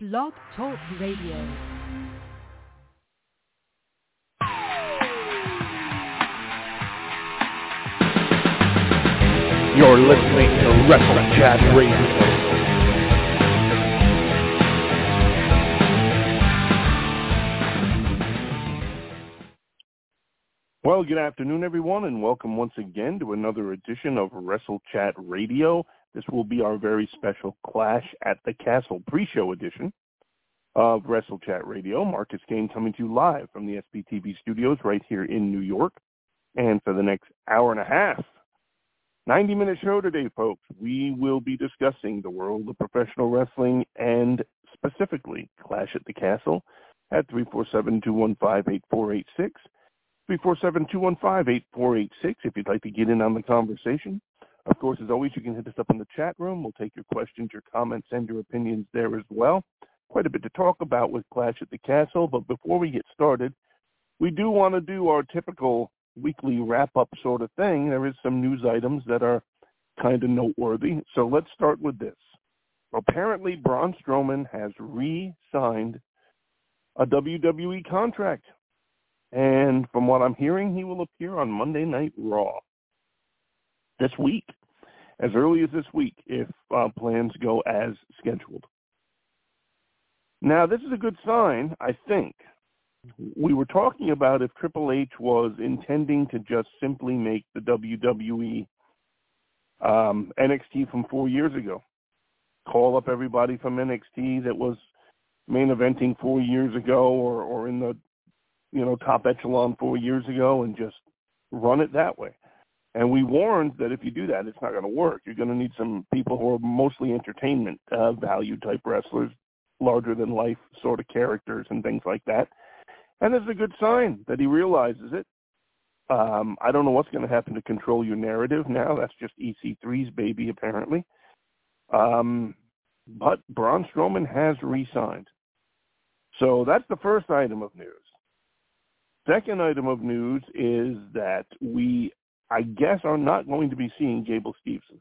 Blog Talk Radio. You're listening to Wrestle Chat Radio. Well, good afternoon, everyone, and welcome once again to another edition of Wrestle Chat Radio. This will be our very special Clash at the Castle pre-show edition of Wrestle Chat Radio. Marcus Kane coming to you live from the SBTV studios right here in New York. And for the next hour and a half, 90-minute show today, folks, we will be discussing the world of professional wrestling and specifically Clash at the Castle at 347-215-8486. 347-215-8486 if you'd like to get in on the conversation. Of course, as always, you can hit us up in the chat room. We'll take your questions, your comments, and your opinions there as well. Quite a bit to talk about with Clash at the Castle, but before we get started, we do want to do our typical weekly wrap-up sort of thing. There is some news items that are kind of noteworthy, so let's start with this. Apparently, Braun Strowman has re-signed a WWE contract. And from what I'm hearing, he will appear on Monday Night Raw this week, as early as this week, if plans go as scheduled. Now, this is a good sign, I think. We were talking about if Triple H was intending to just simply make the WWE NXT from 4 years ago. Call up everybody from NXT that was main eventing 4 years ago or in the top echelon 4 years ago and just run it that way. And we warned that if you do that, it's not going to work. You're going to need some people who are mostly entertainment value type wrestlers, larger than life sort of characters and things like that. And it's a good sign that he realizes it. I don't know what's going to happen to control your narrative now. That's just EC3's baby, apparently. But Braun Strowman has re-signed. So that's the first item of news. Second item of news is that we, I guess, are not going to be seeing Gable Steveson.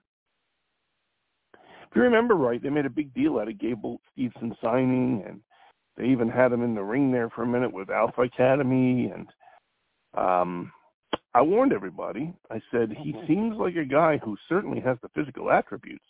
If you remember right, they made a big deal out of Gable Steveson signing, and they even had him in the ring there for a minute with Alpha Academy. And I warned everybody. I said, he seems like a guy who certainly has the physical attributes.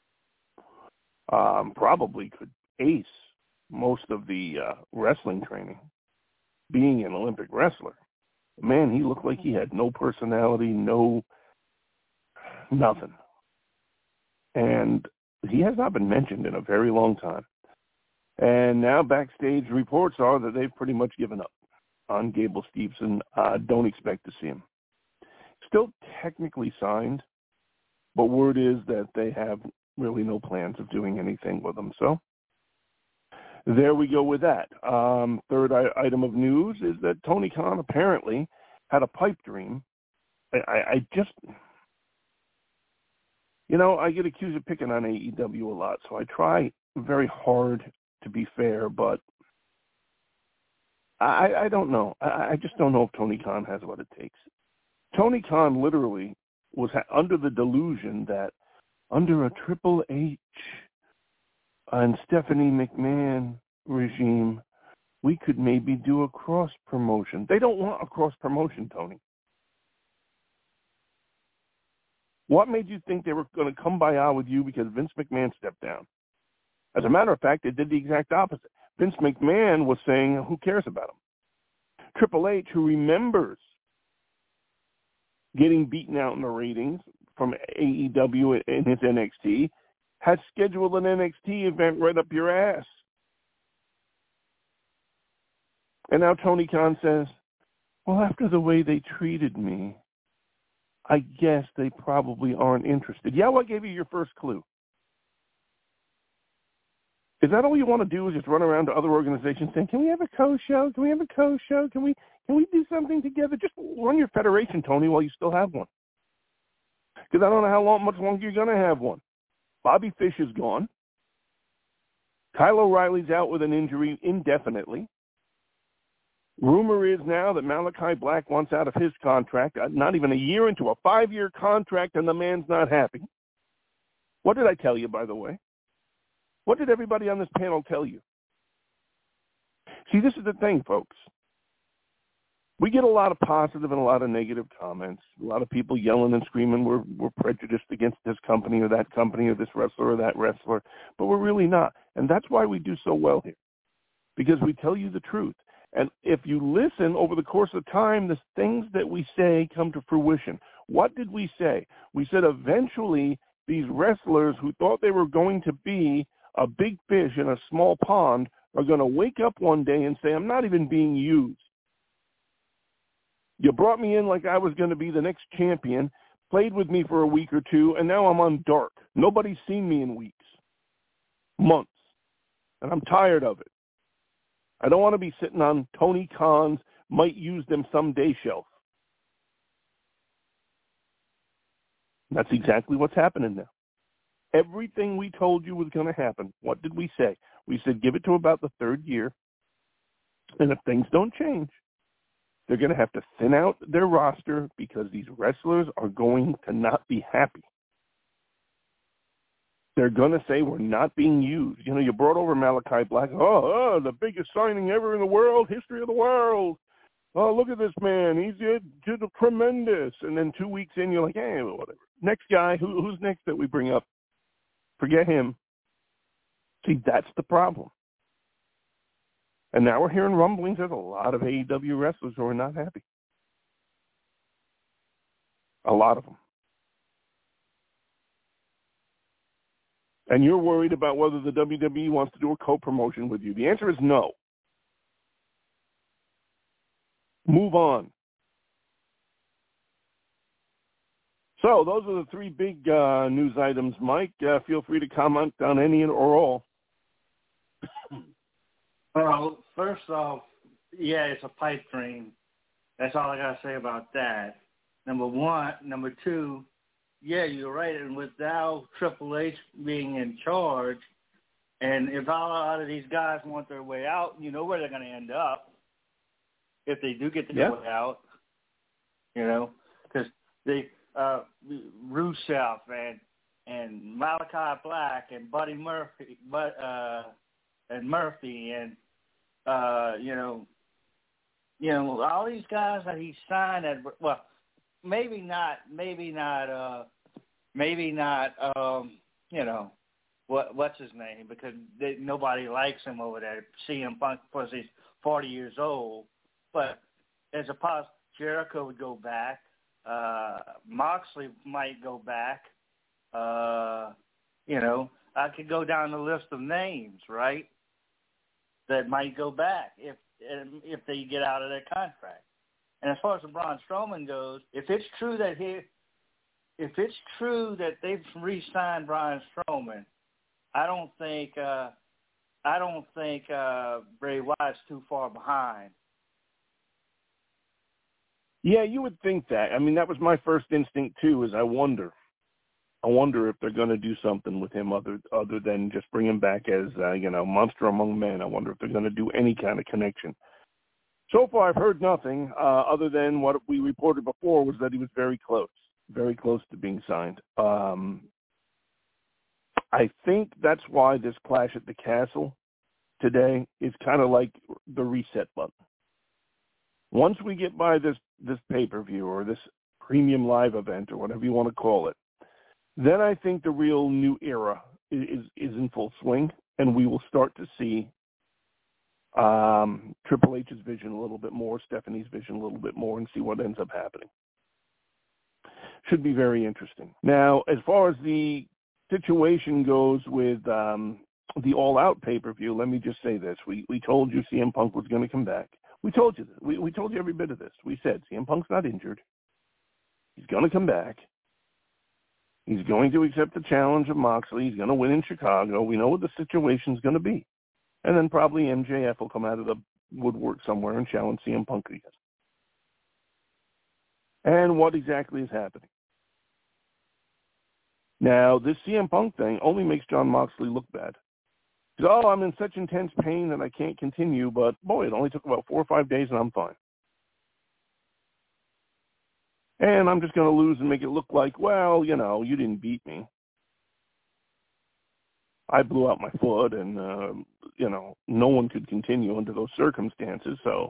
Probably could ace most of the wrestling training. Being an Olympic wrestler, man, he looked like he had no personality, nothing. And he has not been mentioned in a very long time. And now backstage reports are that they've pretty much given up on Gable Steveson. Don't expect to see him. Still technically signed, but word is that they have really no plans of doing anything with him. So there we go with that. Third item of news is that Tony Khan apparently had a pipe dream. I just, I get accused of picking on AEW a lot, so I try very hard to be fair, but I don't know. I just don't know if Tony Khan has what it takes. Tony Khan literally was under the delusion that under a Triple H and Stephanie McMahon regime, we could maybe do a cross-promotion. They don't want a cross-promotion, Tony. What made you think they were going to kumbaya with you because Vince McMahon stepped down? As a matter of fact, they did the exact opposite. Vince McMahon was saying, who cares about him? Triple H, who remembers getting beaten out in the ratings from AEW in his NXT, has scheduled an NXT event right up your ass. And now Tony Khan says, well, after the way they treated me, I guess they probably aren't interested. Yeah, what gave you your first clue? Is that all you want to do is just run around to other organizations saying, can we have a co-show? Can we have a co-show? Can we do something together? Just run your federation, Tony, while you still have one. Because I don't know much longer you're going to have one. Bobby Fish is gone. Kyle O'Reilly's out with an injury indefinitely. Rumor is now that Malachi Black wants out of his contract, not even a year into a 5-year contract, and the man's not happy. What did I tell you, by the way? What did everybody on this panel tell you? See, this is the thing, folks. We get a lot of positive and a lot of negative comments. A lot of people yelling and screaming we're prejudiced against this company or this wrestler or that wrestler, but we're really not. And that's why we do so well here, because we tell you the truth. And if you listen over the course of time, the things that we say come to fruition. What did we say? We said eventually these wrestlers who thought they were going to be a big fish in a small pond are going to wake up one day and say, I'm not even being used. You brought me in like I was going to be the next champion, played with me for a week or two, and now I'm on dark. Nobody's seen me in weeks, months, and I'm tired of it. I don't want to be sitting on Tony Khan's might use them someday shelf. That's exactly what's happening now. Everything we told you was going to happen. What did we say? We said give it to about the third year, and if things don't change, they're going to have to thin out their roster because these wrestlers are going to not be happy. They're going to say we're not being used. You know, you brought over Malachi Black. Oh, the biggest signing ever in the world, history of the world. Oh, look at this man. He's did tremendous. And then 2 weeks in, you're like, hey, whatever. Next guy, who's next that we bring up? Forget him. See, that's the problem. And now we're hearing rumblings. There's a lot of AEW wrestlers who are not happy. A lot of them. And you're worried about whether the WWE wants to do a co-promotion with you. The answer is no. Move on. So those are the three big news items, Mike. Feel free to comment on any or all. Well, first off, yeah, it's a pipe dream. That's all I got to say about that. Number one. Number two, yeah, you're right. And with now Triple H being in charge, and if a lot of these guys want their way out, you know where they're going to end up if they do get their way out. You know, because they Rusev and Malachi Black and Buddy Murphy, and Murphy and you know all these guys that he signed at, well, maybe not you know what's his name, because nobody likes him over there. CM Punk, because he's 40 years old, but as a possible, Jericho would go back. Moxley might go back. You know, I could go down the list of names, right, that might go back if they get out of their contract. And as far as the Braun Strowman goes, if it's true that they've re-signed Braun Strowman, I don't think Bray Wyatt's too far behind. Yeah, you would think that. I mean, that was my first instinct too. Is I wonder if they're going to do something with him other than just bring him back as monster among men. I wonder if they're going to do any kind of connection. So far, I've heard nothing other than what we reported before, was that he was very close to being signed. I think that's why this Clash at the Castle today is kind of like the reset button. Once we get by this pay-per-view or this premium live event or whatever you want to call it, then I think the real new era is in full swing, and we will start to see Triple H's vision a little bit more, Stephanie's vision a little bit more, and see what ends up happening. Should be very interesting. Now, as far as the situation goes with the All Out pay-per-view, let me just say this. We told you CM Punk was going to come back. We told you this. We told you every bit of this. We said CM Punk's not injured. He's going to come back. He's going to accept the challenge of Moxley. He's going to win in Chicago. We know what the situation's going to be. And then probably MJF will come out of the woodwork somewhere and challenge CM Punk again. And what exactly is happening? Now, this CM Punk thing only makes Jon Moxley look bad. He says, I'm in such intense pain that I can't continue, but boy, it only took about 4 or 5 days and I'm fine. And I'm just going to lose and make it look like, well, you didn't beat me. I blew out my foot, and no one could continue under those circumstances. So,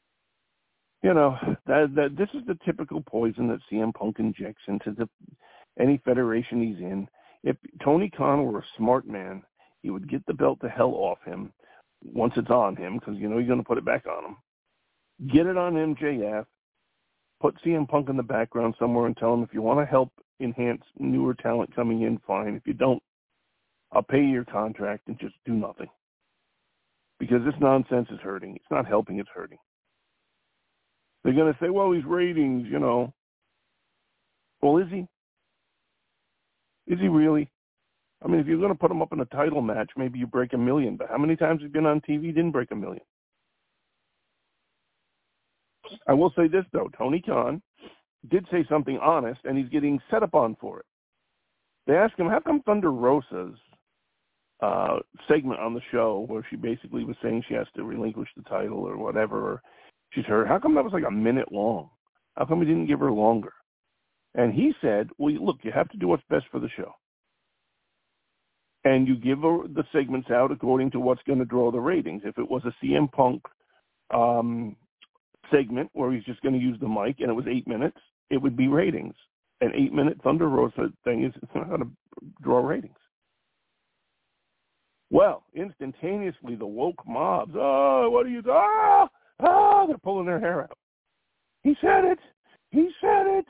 that this is the typical poison that CM Punk injects into any federation he's in. If Tony Khan were a smart man, he would get the belt the hell off him once it's on him, because you're going to put it back on him. Get it on MJF. Put CM Punk in the background somewhere and tell him, if you want to help enhance newer talent coming in, fine. If you don't, I'll pay your contract and just do nothing. Because this nonsense is hurting. It's not helping, it's hurting. They're going to say, well, he's ratings, Well, is he? Is he really? I mean, if you're going to put him up in a title match, maybe you break 1 million. But how many times have you been on TV didn't break 1 million? I will say this, though. Tony Khan did say something honest, and he's getting set upon for it. They asked him, how come Thunder Rosa's segment on the show, where she basically was saying she has to relinquish the title or whatever, or she's hurt, how come that was like 1 minute long? How come we didn't give her longer? And he said, well, look, you have to do what's best for the show. And you give her the segments out according to what's going to draw the ratings. If it was a CM Punk segment where he's just going to use the mic and it was 8 minutes, it would be ratings. An 8-minute Thunder Rosa thing is not going to draw ratings. Well, instantaneously, the woke mobs, what are you doing? They're pulling their hair out. He said it. He said it.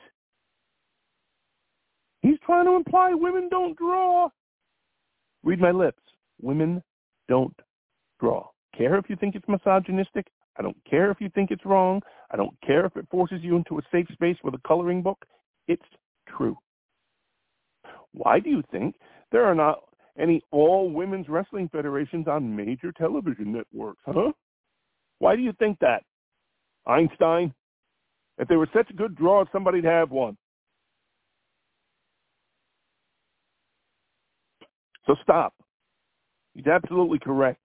He's trying to imply women don't draw. Read my lips. Women don't draw. Care if you think it's misogynistic. I don't care if you think it's wrong. I don't care if it forces you into a safe space with a coloring book. It's true. Why do you think there are not any all-women's wrestling federations on major television networks, huh? Why do you think that? Einstein? If they were such a good draw, somebody'd have one. So stop. He's absolutely correct.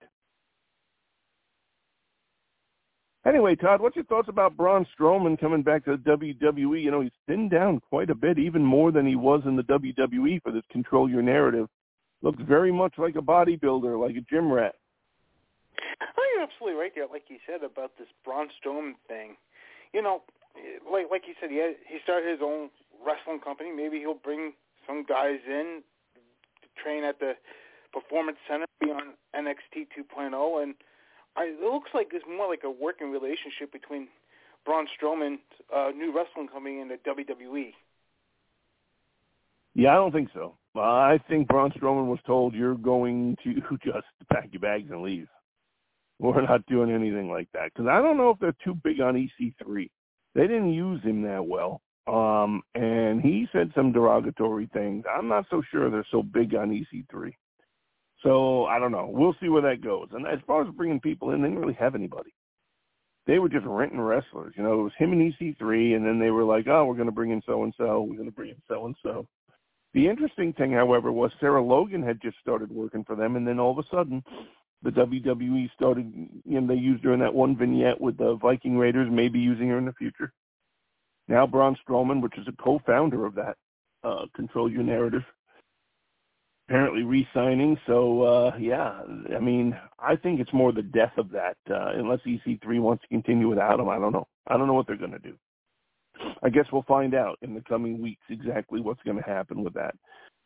Anyway, Todd, what's your thoughts about Braun Strowman coming back to the WWE? He's thinned down quite a bit, even more than he was in the WWE for this Control Your Narrative. Looks very much like a bodybuilder, like a gym rat. Oh, you're absolutely right there, like you said, about this Braun Strowman thing. Like you said, he started his own wrestling company. Maybe he'll bring some guys in to train at the Performance Center, be on NXT 2.0, and it looks like it's more like a working relationship between Braun Strowman's new wrestling company and the WWE. Yeah, I don't think so. I think Braun Strowman was told, you're going to just pack your bags and leave. We're not doing anything like that. Because I don't know if they're too big on EC3. They didn't use him that well. And he said some derogatory things. I'm not so sure they're so big on EC3. So, I don't know. We'll see where that goes. And as far as bringing people in, they didn't really have anybody. They were just renting wrestlers. It was him and EC3, and then they were like, we're going to bring in so-and-so. We're going to bring in so-and-so. The interesting thing, however, was Sarah Logan had just started working for them, and then all of a sudden, the WWE started, they used her in that one vignette with the Viking Raiders, maybe using her in the future. Now Braun Strowman, which is a co-founder of that Control Your Narrative, apparently re-signing. So, I think it's more the death of that. Unless EC3 wants to continue without him, I don't know. I don't know what they're going to do. I guess we'll find out in the coming weeks exactly what's going to happen with that.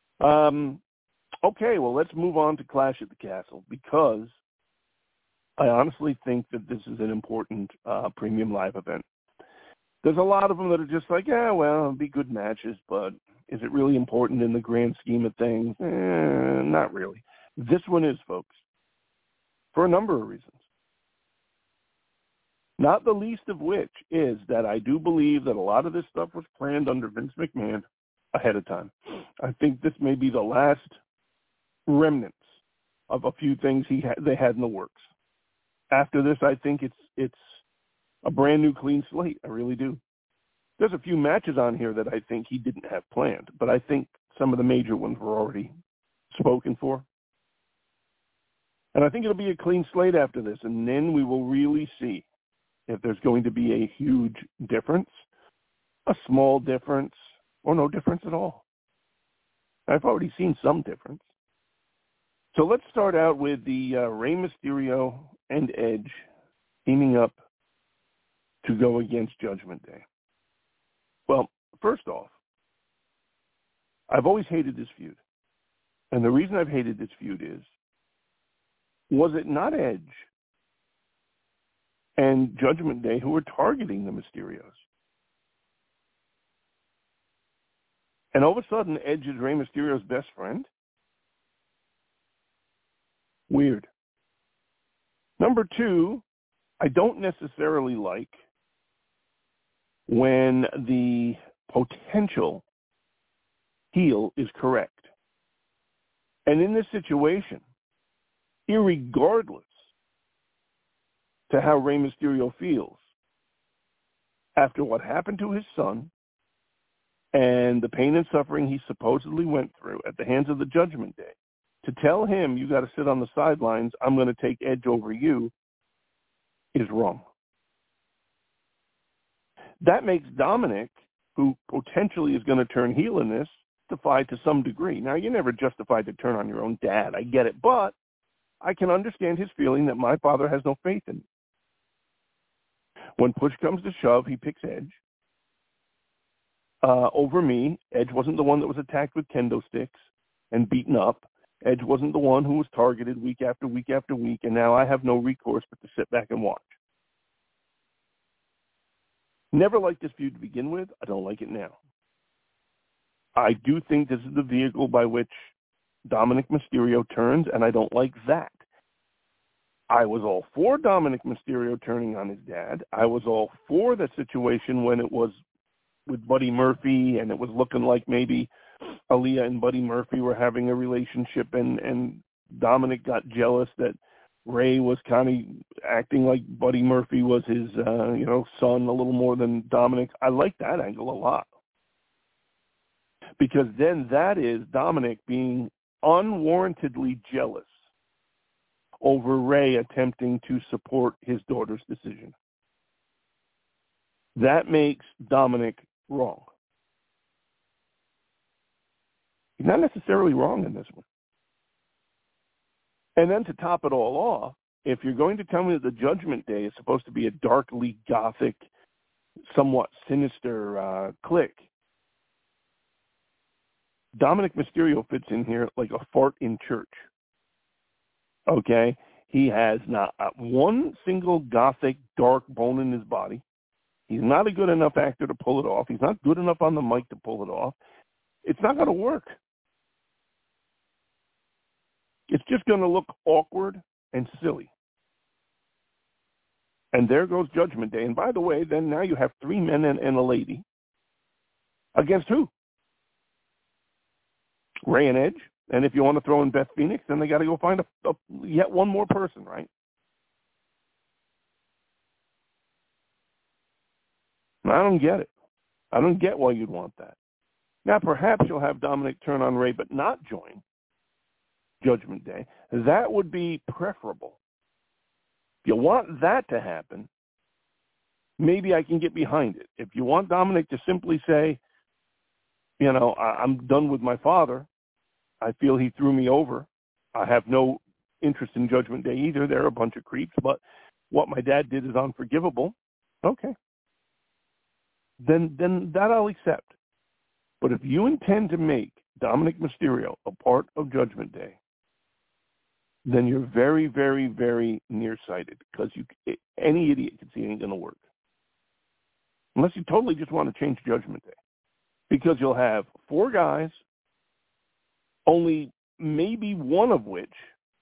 Okay, well, let's move on to Clash at the Castle, because I honestly think that this is an important premium live event. There's a lot of them that are just like, it'll be good matches, but is it really important in the grand scheme of things? Not really. This one is, folks, for a number of reasons. Not the least of which is that I do believe that a lot of this stuff was planned under Vince McMahon ahead of time. I think this may be the last remnants of a few things they had in the works. After this, I think it's a brand new clean slate. I really do. There's a few matches on here that I think he didn't have planned, but I think some of the major ones were already spoken for. And I think it'll be a clean slate after this, and then we will really see if there's going to be a huge difference, a small difference, or no difference at all. I've already seen some difference. So let's start out with the Rey Mysterio and Edge teaming up to go against Judgment Day. Well, first off, I've always hated this feud. And the reason I've hated this feud is, was it not Edge and Judgment Day who were targeting the Mysterios? And all of a sudden, Edge is Rey Mysterio's best friend? Weird. Number two, I don't necessarily like when the potential heel is correct. And in this situation, irregardless to how Rey Mysterio feels, after what happened to his son and the pain and suffering he supposedly went through at the hands of the Judgment Day, to tell him you got to sit on the sidelines, I'm going to take Edge over you, is wrong. That makes Dominic, who potentially is going to turn heel in this, justified to some degree. Now, you're never justified to turn on your own dad. I get it. But I can understand his feeling that my father has no faith in me. When push comes to shove, he picks Edge over me. Edge wasn't the one that was attacked with kendo sticks and beaten up. Edge wasn't the one who was targeted week after week after week, and now I have no recourse but to sit back and watch. Never liked this feud to begin with. I don't like it now. I do think this is the vehicle by which Dominic Mysterio turns, and I don't like that. I was all for Dominic Mysterio turning on his dad. I was all for that situation when it was with Buddy Murphy, and it was looking like maybe Aaliyah and Buddy Murphy were having a relationship, and Dominic got jealous that Ray was kind of acting like Buddy Murphy was his, son a little more than Dominic. I like that angle a lot. Because then that is Dominic being unwarrantedly jealous over Ray attempting to support his daughter's decision. That makes Dominic wrong. He's not necessarily wrong in this one. And then to top it all off, if you're going to tell me that the Judgment Day is supposed to be a darkly gothic, somewhat sinister clique, Dominic Mysterio fits in here like a fart in church. Okay? He has not one single gothic dark bone in his body. He's not a good enough actor to pull it off. He's not good enough on the mic to pull it off. It's not going to work. It's just going to look awkward and silly. And there goes Judgment Day. And by the way, then now you have three men and a lady. Against who? Ray and Edge. And if you want to throw in Beth Phoenix, then they got to go find yet one more person, right? I don't get it. I don't get why you'd want that. Now, perhaps you'll have Dominic turn on Ray but not join Judgment Day. That would be preferable. If you want that to happen, maybe I can get behind it. If you want Dominic to simply say, I'm done with my father. I feel he threw me over. I have no interest in Judgment Day either. They're a bunch of creeps, but what my dad did is unforgivable. Okay. Then that I'll accept. But if you intend to make Dominic Mysterio a part of Judgment Day, then you're very, very, very nearsighted because any idiot can see it ain't going to work. Unless you totally just want to change Judgment Day. Because you'll have four guys, only maybe one of which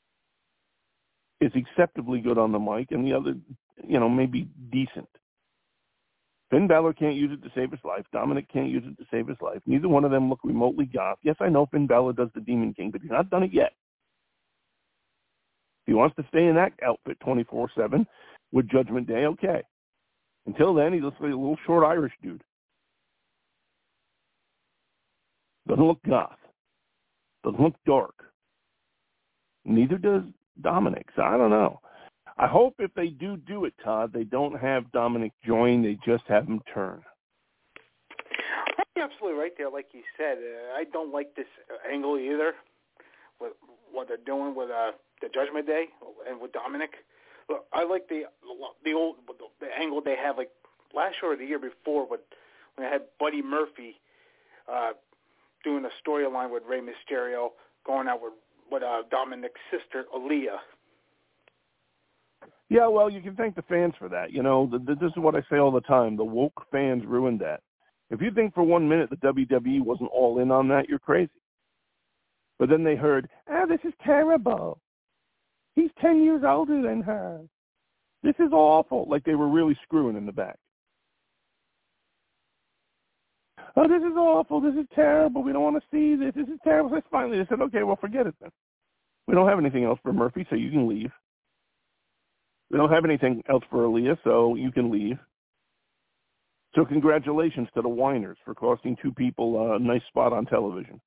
is acceptably good on the mic, and the other, maybe decent. Finn Balor can't use it to save his life. Dominic can't use it to save his life. Neither one of them look remotely goth. Yes, I know Finn Balor does the Demon King, but he's not done it yet. If he wants to stay in that outfit 24/7 with Judgment Day, okay. Until then, he looks like a little short Irish dude. Doesn't look goth. Doesn't look dark. Neither does Dominic. So I don't know. I hope if they do it, Todd, they don't have Dominic join. They just have him turn. You're absolutely right there. Like you said, I don't like this angle either. what they're doing with the Judgment Day and with Dominic. Look, I like the angle they had like last year or the year before when they had Buddy Murphy doing a storyline with Rey Mysterio, going out with Dominic's sister Aaliyah. Yeah, well, you can thank the fans for that. You know, this is what I say all the time. The woke fans ruined that. If you think for 1 minute the WWE wasn't all in on that, you're crazy. But then they heard, this is terrible. He's 10 years older than her. This is awful. Like they were really screwing in the back. Oh, this is awful. This is terrible. We don't want to see this. This is terrible. So finally they said, okay, well, forget it then. We don't have anything else for Murphy, so you can leave. We don't have anything else for Aaliyah, so you can leave. So congratulations to the whiners for costing two people a nice spot on television.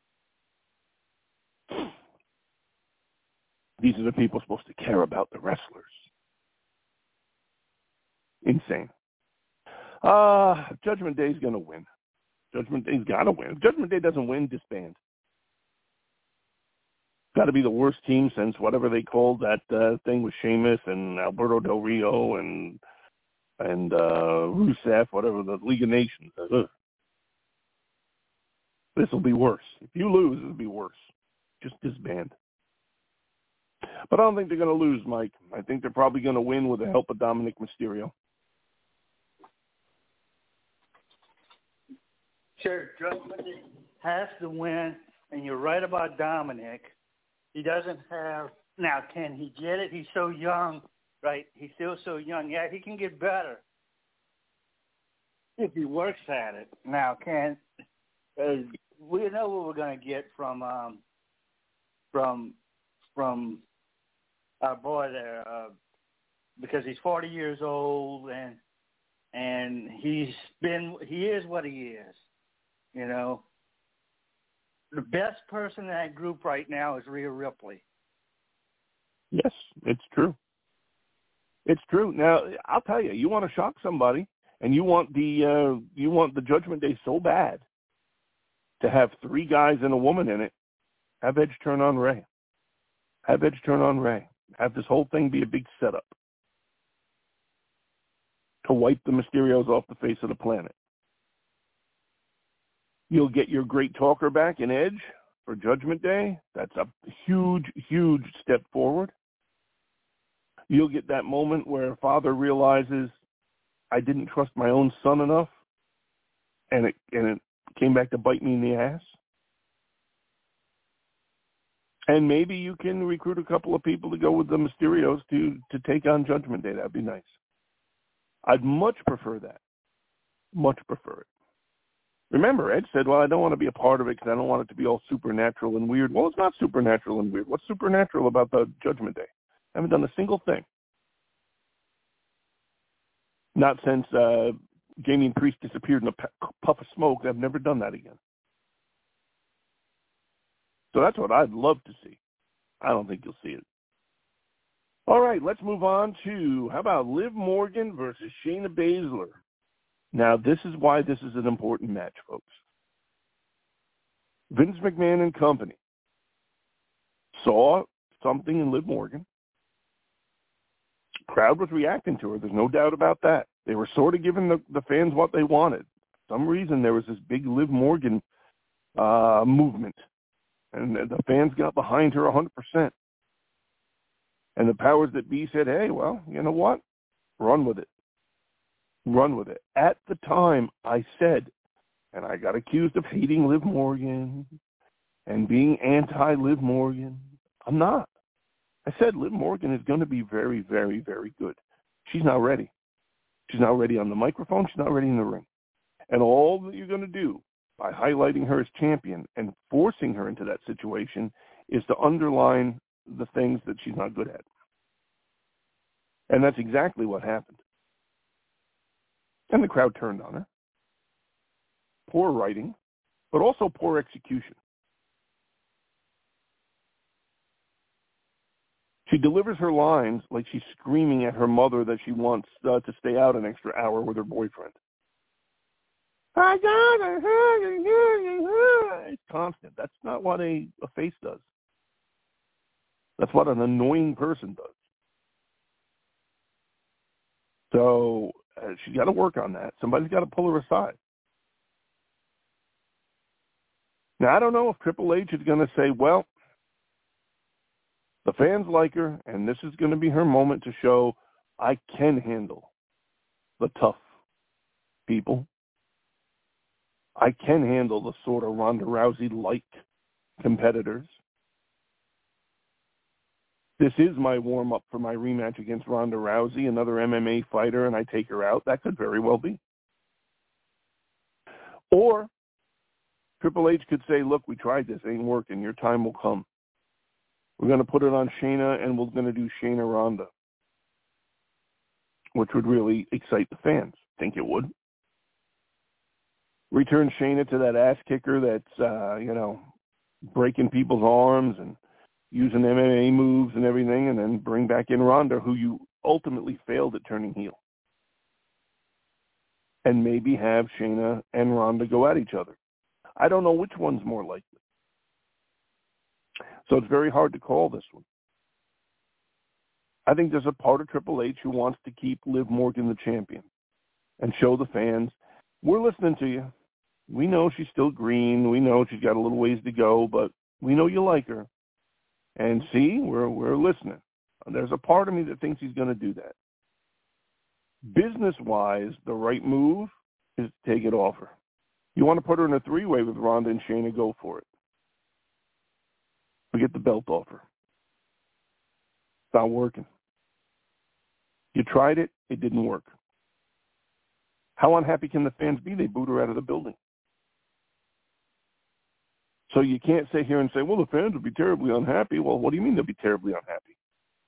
These are the people supposed to care about the wrestlers. Insane. Judgment Day's going to win. Judgment Day's got to win. If Judgment Day doesn't win, disband. Got to be the worst team since whatever they called that thing with Sheamus and Alberto Del Rio and Rusev, whatever, the League of Nations. This will be worse. If you lose, it'll be worse. Just disband. But I don't think they're going to lose, Mike. I think they're probably going to win with the help of Dominic Mysterio. Sure, Judgment has to win, and you're right about Dominic. He doesn't have – now, can he get it? He's so young, right? He's still so young. Yeah, he can get better if he works at it. Now, we know what we're going to get from our boy there because he's 40 years old and he is what he is, you know. The best person in that group right now is Rhea Ripley. Yes, it's true. It's true. Now, I'll tell you, you want to shock somebody, and you want the Judgment Day so bad to have three guys and a woman in it. Have Edge turn on Rey. Have Edge turn on Rey. Have this whole thing be a big setup to wipe the Mysterios off the face of the planet. You'll get your great talker back in Edge for Judgment Day. That's a huge, huge step forward. You'll get that moment where father realizes, I didn't trust my own son enough, and it came back to bite me in the ass. And maybe you can recruit a couple of people to go with the Mysterios to take on Judgment Day. That'd be nice. I'd much prefer that. Much prefer it. Remember, Edge said, well, I don't want to be a part of it because I don't want it to be all supernatural and weird. Well, it's not supernatural and weird. What's supernatural about the Judgment Day? I haven't done a single thing. Not since Damian Priest disappeared in a puff of smoke. I've never done that again. So that's what I'd love to see. I don't think you'll see it. All right, let's move on to, how about Liv Morgan versus Shayna Baszler? Now, this is why this is an important match, folks. Vince McMahon and company saw something in Liv Morgan. Crowd was reacting to her. There's no doubt about that. They were sort of giving the fans what they wanted. For some reason, there was this big Liv Morgan movement, and the fans got behind her 100%. And the powers that be said, hey, well, you know what? Run with it. Run with it. At the time, I said, and I got accused of hating Liv Morgan and being anti-Liv Morgan. I'm not. I said Liv Morgan is going to be very, very, very good. She's not ready. She's not ready on the microphone. She's not ready in the ring. And all that you're going to do by highlighting her as champion and forcing her into that situation is to underline the things that she's not good at. And that's exactly what happened. And the crowd turned on her. Poor writing, but also poor execution. She delivers her lines like she's screaming at her mother that she wants to stay out an extra hour with her boyfriend. I got her. It's constant. That's not what a face does. That's what an annoying person does. So she's got to work on that. Somebody's got to pull her aside. Now, I don't know if Triple H is going to say, well, the fans like her, and this is going to be her moment to show I can handle the tough people. I can handle the sort of Ronda Rousey-like competitors. This is my warm-up for my rematch against Ronda Rousey, another MMA fighter, and I take her out. That could very well be. Or Triple H could say, look, we tried this. It ain't working. Your time will come. We're going to put it on Shayna, and we're going to do Shayna Ronda, which would really excite the fans. Think it would. Return Shayna to that ass kicker that's, breaking people's arms and using MMA moves and everything, and then bring back in Ronda, who you ultimately failed at turning heel. And maybe have Shayna and Ronda go at each other. I don't know which one's more likely. So it's very hard to call this one. I think there's a part of Triple H who wants to keep Liv Morgan the champion and show the fans, we're listening to you. We know she's still green. We know she's got a little ways to go, but we know you like her. And see, we're listening. There's a part of me that thinks he's going to do that. Business-wise, the right move is to take it off her. You want to put her in a three-way with Ronda and Shayna, go for it. Get the belt off her. It's not working. You tried it. It didn't work. How unhappy can the fans be? They booed her out of the building. So you can't sit here and say, well, the fans would be terribly unhappy. Well, what do you mean they'll be terribly unhappy?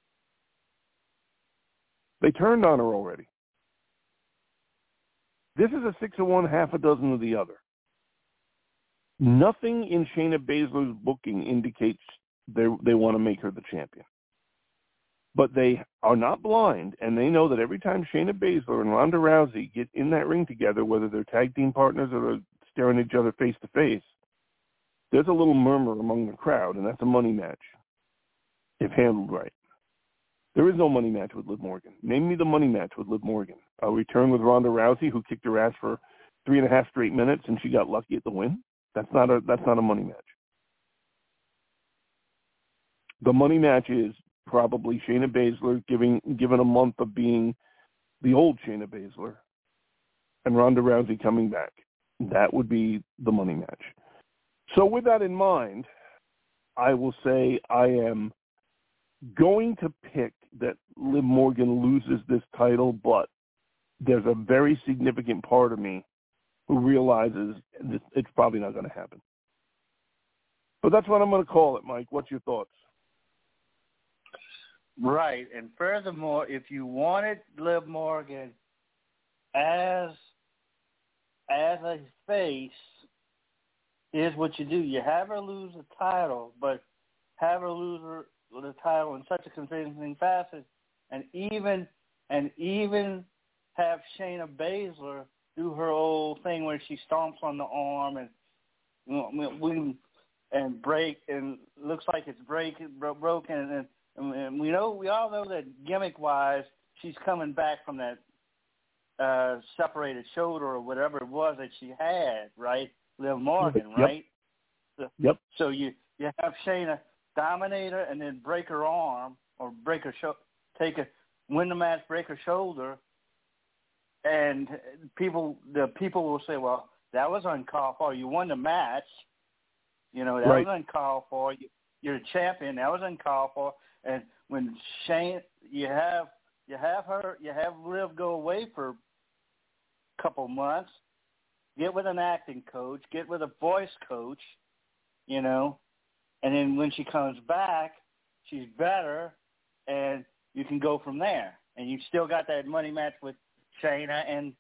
They turned on her already. This is a 6 of one, half a dozen of the other. Nothing in Shayna Baszler's booking indicates they want to make her the champion. But they are not blind, and they know that every time Shayna Baszler and Ronda Rousey get in that ring together, whether they're tag team partners or they're staring at each other face to face, there's a little murmur among the crowd, and that's a money match, if handled right. There is no money match with Liv Morgan. Name me the money match with Liv Morgan. A return with Ronda Rousey, who kicked her ass for 3.5 straight minutes, and she got lucky at the win. That's not a money match. The money match is probably Shayna Baszler given a month of being the old Shayna Baszler and Ronda Rousey coming back. That would be the money match. So with that in mind, I will say I am going to pick that Liv Morgan loses this title, but there's a very significant part of me who realizes it's probably not going to happen. But that's what I'm going to call it, Mike. What's your thoughts? Right. And furthermore, if you wanted Liv Morgan as a face, here's what you do. You have her lose the title, but have her lose the title in such a convincing fashion, and even have Shayna Baszler do her old thing where she stomps on the arm and break, and looks like it's broken, and we all know that gimmick-wise she's coming back from that separated shoulder or whatever it was that she had, right? Liv Morgan, right? Yep. So you have Shayna dominate her and then break her arm or break her win the match, break her shoulder, and the people will say, well, that was uncalled for. You won the match, that right. was uncalled for. You're a champion. That was uncalled for. And when Shayna, you have Liv go away for a couple months. Get with an acting coach, get with a voice coach, and then when she comes back, she's better, and you can go from there. And you've still got that money match with Shayna and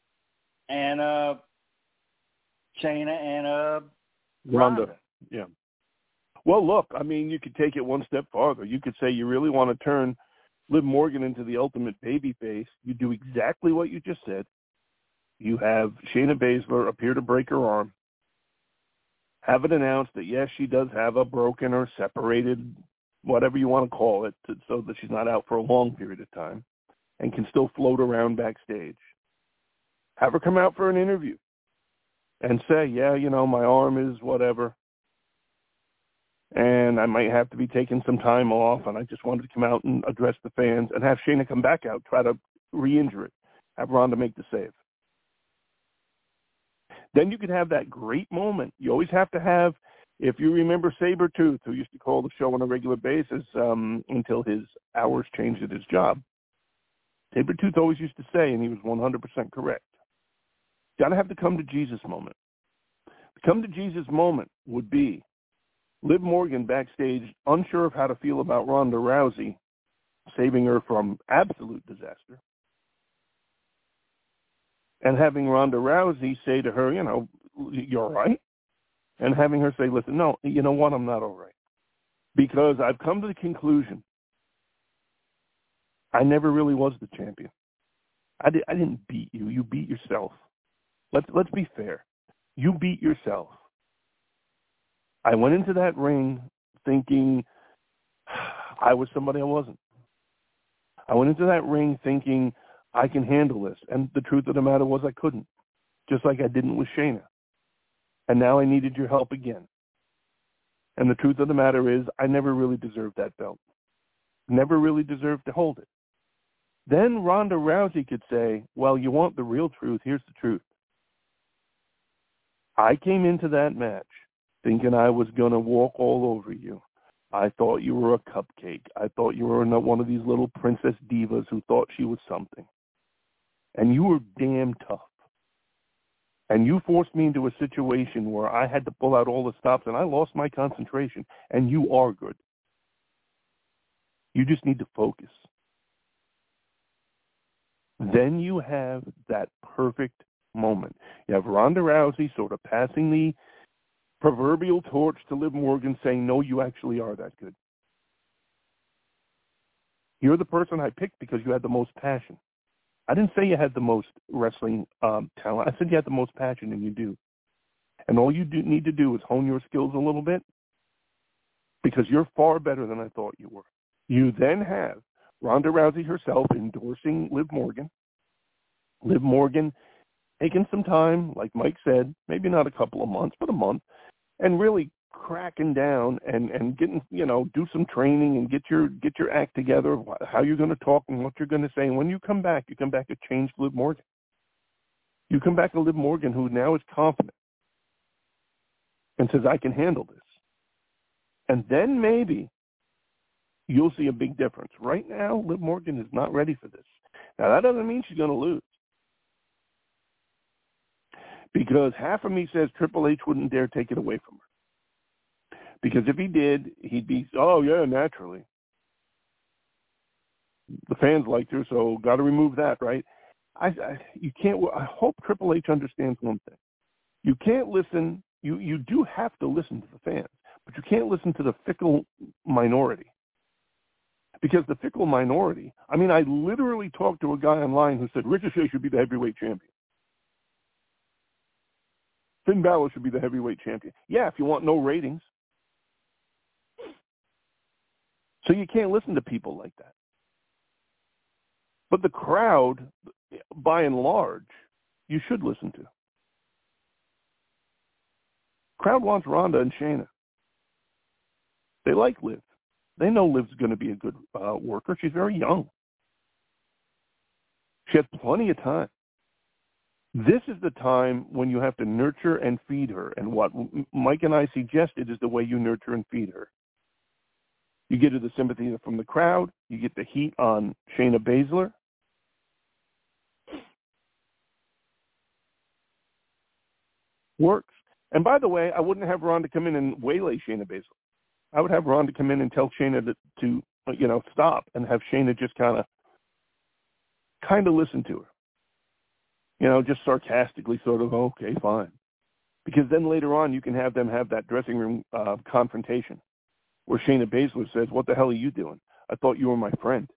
Ronda. Yeah. Well, look, I mean, you could take it one step farther. You could say you really want to turn Liv Morgan into the ultimate babyface. You do exactly what you just said. You have Shayna Baszler appear to break her arm, have it announced that, yes, she does have a broken or separated whatever you want to call it, so that she's not out for a long period of time and can still float around backstage. Have her come out for an interview and say, yeah, my arm is whatever, and I might have to be taking some time off, and I just wanted to come out and address the fans, and have Shayna come back out, try to re-injure it, have Ronda make the save. Then you could have that great moment. You always have to have, if you remember Sabretooth, who used to call the show on a regular basis until his hours changed at his job. Sabretooth always used to say, and he was 100% correct, got to have the come to Jesus moment. The come to Jesus moment would be Liv Morgan backstage, unsure of how to feel about Ronda Rousey, saving her from absolute disaster, and having Ronda Rousey say to her, you're all right? And having her say, listen, no, you know what, I'm not all right. Because I've come to the conclusion I never really was the champion. I didn't beat you. You beat yourself. Let's be fair. You beat yourself. I went into that ring thinking I was somebody I wasn't. I went into that ring thinking I can handle this. And the truth of the matter was I couldn't, just like I didn't with Shayna. And now I needed your help again. And the truth of the matter is I never really deserved that belt. Never really deserved to hold it. Then Ronda Rousey could say, well, you want the real truth. Here's the truth. I came into that match thinking I was going to walk all over you. I thought you were a cupcake. I thought you were one of these little princess divas who thought she was something. And you were damn tough. And you forced me into a situation where I had to pull out all the stops, and I lost my concentration. And you are good. You just need to focus. Then you have that perfect moment. You have Ronda Rousey sort of passing the proverbial torch to Liv Morgan, saying, no, you actually are that good. You're the person I picked because you had the most passion. I didn't say you had the most wrestling talent. I said you had the most passion, and you do. And all you need to do is hone your skills a little bit, because you're far better than I thought you were. You then have Ronda Rousey herself endorsing Liv Morgan. Liv Morgan taking some time, like Mike said, maybe not a couple of months, but a month, and really cracking down and getting, do some training and get your act together, how you're going to talk and what you're going to say. And when you come back a changed Liv Morgan. You come back to Liv Morgan, who now is confident and says, I can handle this. And then maybe you'll see a big difference. Right now, Liv Morgan is not ready for this. Now, that doesn't mean she's going to lose. Because half of me says Triple H wouldn't dare take it away from her. Because if he did, he'd be, oh, yeah, naturally. The fans liked her, so got to remove that, right? I hope Triple H understands one thing. You can't listen. You do have to listen to the fans, but you can't listen to the fickle minority. Because the fickle minority, I literally talked to a guy online who said Ricochet should be the heavyweight champion. Finn Balor should be the heavyweight champion. Yeah, if you want no ratings. So you can't listen to people like that. But the crowd, by and large, you should listen to. Crowd wants Ronda and Shayna. They like Liv. They know Liv's going to be a good worker. She's very young. She has plenty of time. This is the time when you have to nurture and feed her. And what Mike and I suggested is the way you nurture and feed her. You get her the sympathy from the crowd. You get the heat on Shayna Baszler. Works. And by the way, I wouldn't have Ronda come in and waylay Shayna Baszler. I would have Ronda come in and tell Shayna to stop, and have Shayna just kind of listen to her. Just sarcastically sort of, okay, fine. Because then later on you can have them have that dressing room confrontation where Shayna Baszler says, what the hell are you doing? I thought you were my friend.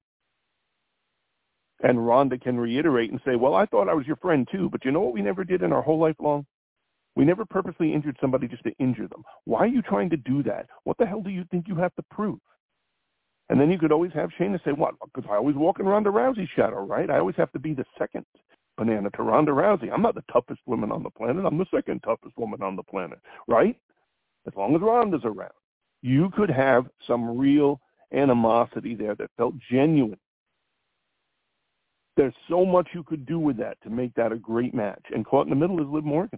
And Ronda can reiterate and say, well, I thought I was your friend too, but you know what we never did in our whole life long? We never purposely injured somebody just to injure them. Why are you trying to do that? What the hell do you think you have to prove? And then you could always have Shayna say, what? Because I always walk in Ronda Rousey's shadow, right? I always have to be the second banana to Ronda Rousey. I'm not the toughest woman on the planet. I'm the second toughest woman on the planet, right? As long as Ronda's around. You could have some real animosity there that felt genuine. There's so much you could do with that to make that a great match. And caught in the middle is Liv Morgan.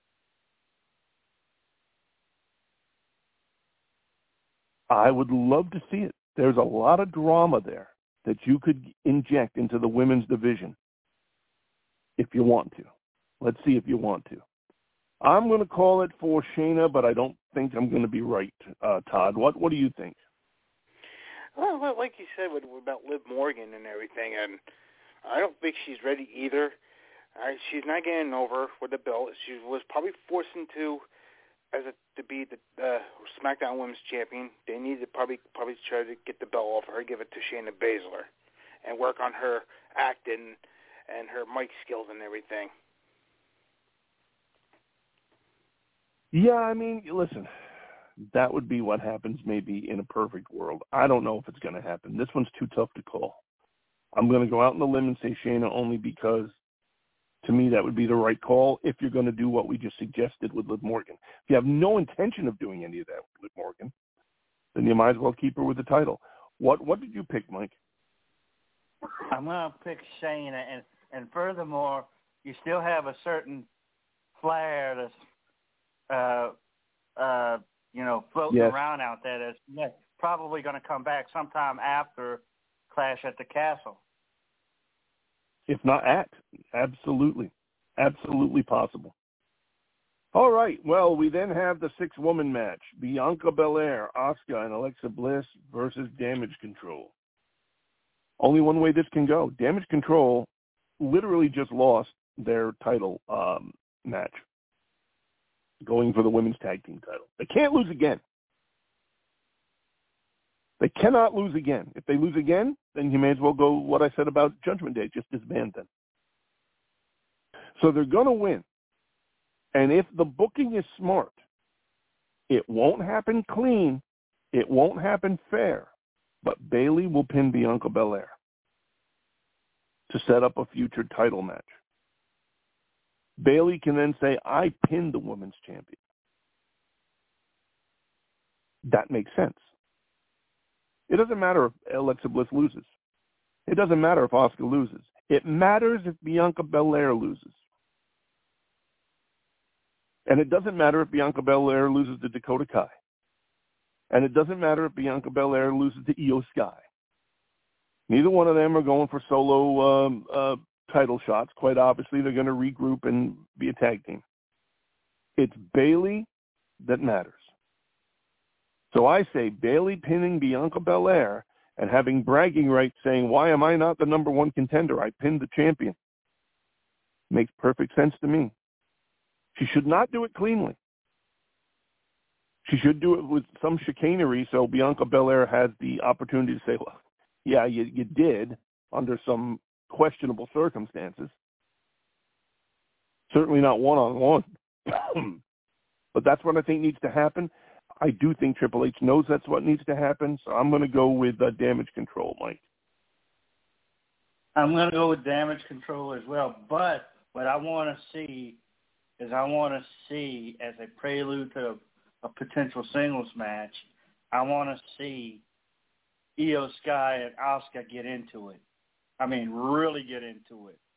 I would love to see it. There's a lot of drama there that you could inject into the women's division if you want to. Let's see if you want to. I'm going to call it for Shayna, but I don't think I'm going to be right. Todd, what do you think? Well, like you said about Liv Morgan and everything, and I don't think she's ready either. She's not getting over with the belt. She was probably forced into to be the SmackDown Women's Champion. They need to probably try to get the belt off her, give it to Shayna Baszler, and work on her acting and her mic skills and everything. Yeah, I mean, listen, that would be what happens maybe in a perfect world. I don't know if it's going to happen. This one's too tough to call. I'm going to go out on the limb and say Shayna only because, to me, that would be the right call if you're going to do what we just suggested with Liv Morgan. If you have no intention of doing any of that with Liv Morgan, then you might as well keep her with the title. What did you pick, Mike? I'm going to pick Shayna, and furthermore, you still have a certain flair that's floating around out there that's probably going to come back sometime after Clash at the Castle. If not absolutely possible. All right, well, we then have the 6-woman match, Bianca Belair, Asuka, and Alexa Bliss versus Damage Control. Only one way this can go. Damage Control literally just lost their title match, going for the women's tag team title. They can't lose again. They cannot lose again. If they lose again, then you may as well go what I said about Judgment Day, just disband them. So they're going to win. And if the booking is smart, it won't happen clean, it won't happen fair, but Bayley will pin Bianca Belair to set up a future title match. Bayley can then say, I pinned the women's champion. That makes sense. It doesn't matter if Alexa Bliss loses. It doesn't matter if Asuka loses. It matters if Bianca Belair loses. And it doesn't matter if Bianca Belair loses to Dakota Kai. And it doesn't matter if Bianca Belair loses to Io Sky. Neither one of them are going for solo title shots. Quite obviously, they're going to regroup and be a tag team. It's Bayley that matters. So I say Bayley pinning Bianca Belair and having bragging rights saying, why am I not the number one contender? I pinned the champion. Makes perfect sense to me. She should not do it cleanly. She should do it with some chicanery so Bianca Belair has the opportunity to say, well, yeah, you did under some questionable circumstances. Certainly not one-on-one. But that's what I think needs to happen. I do think Triple H knows that's what needs to happen, so I'm going to go with Damage Control, Mike. I'm going to go with Damage Control as well, but what I want to see is as a prelude to a potential singles match, I want to see Io Sky and Asuka get into it. I mean, really get into it.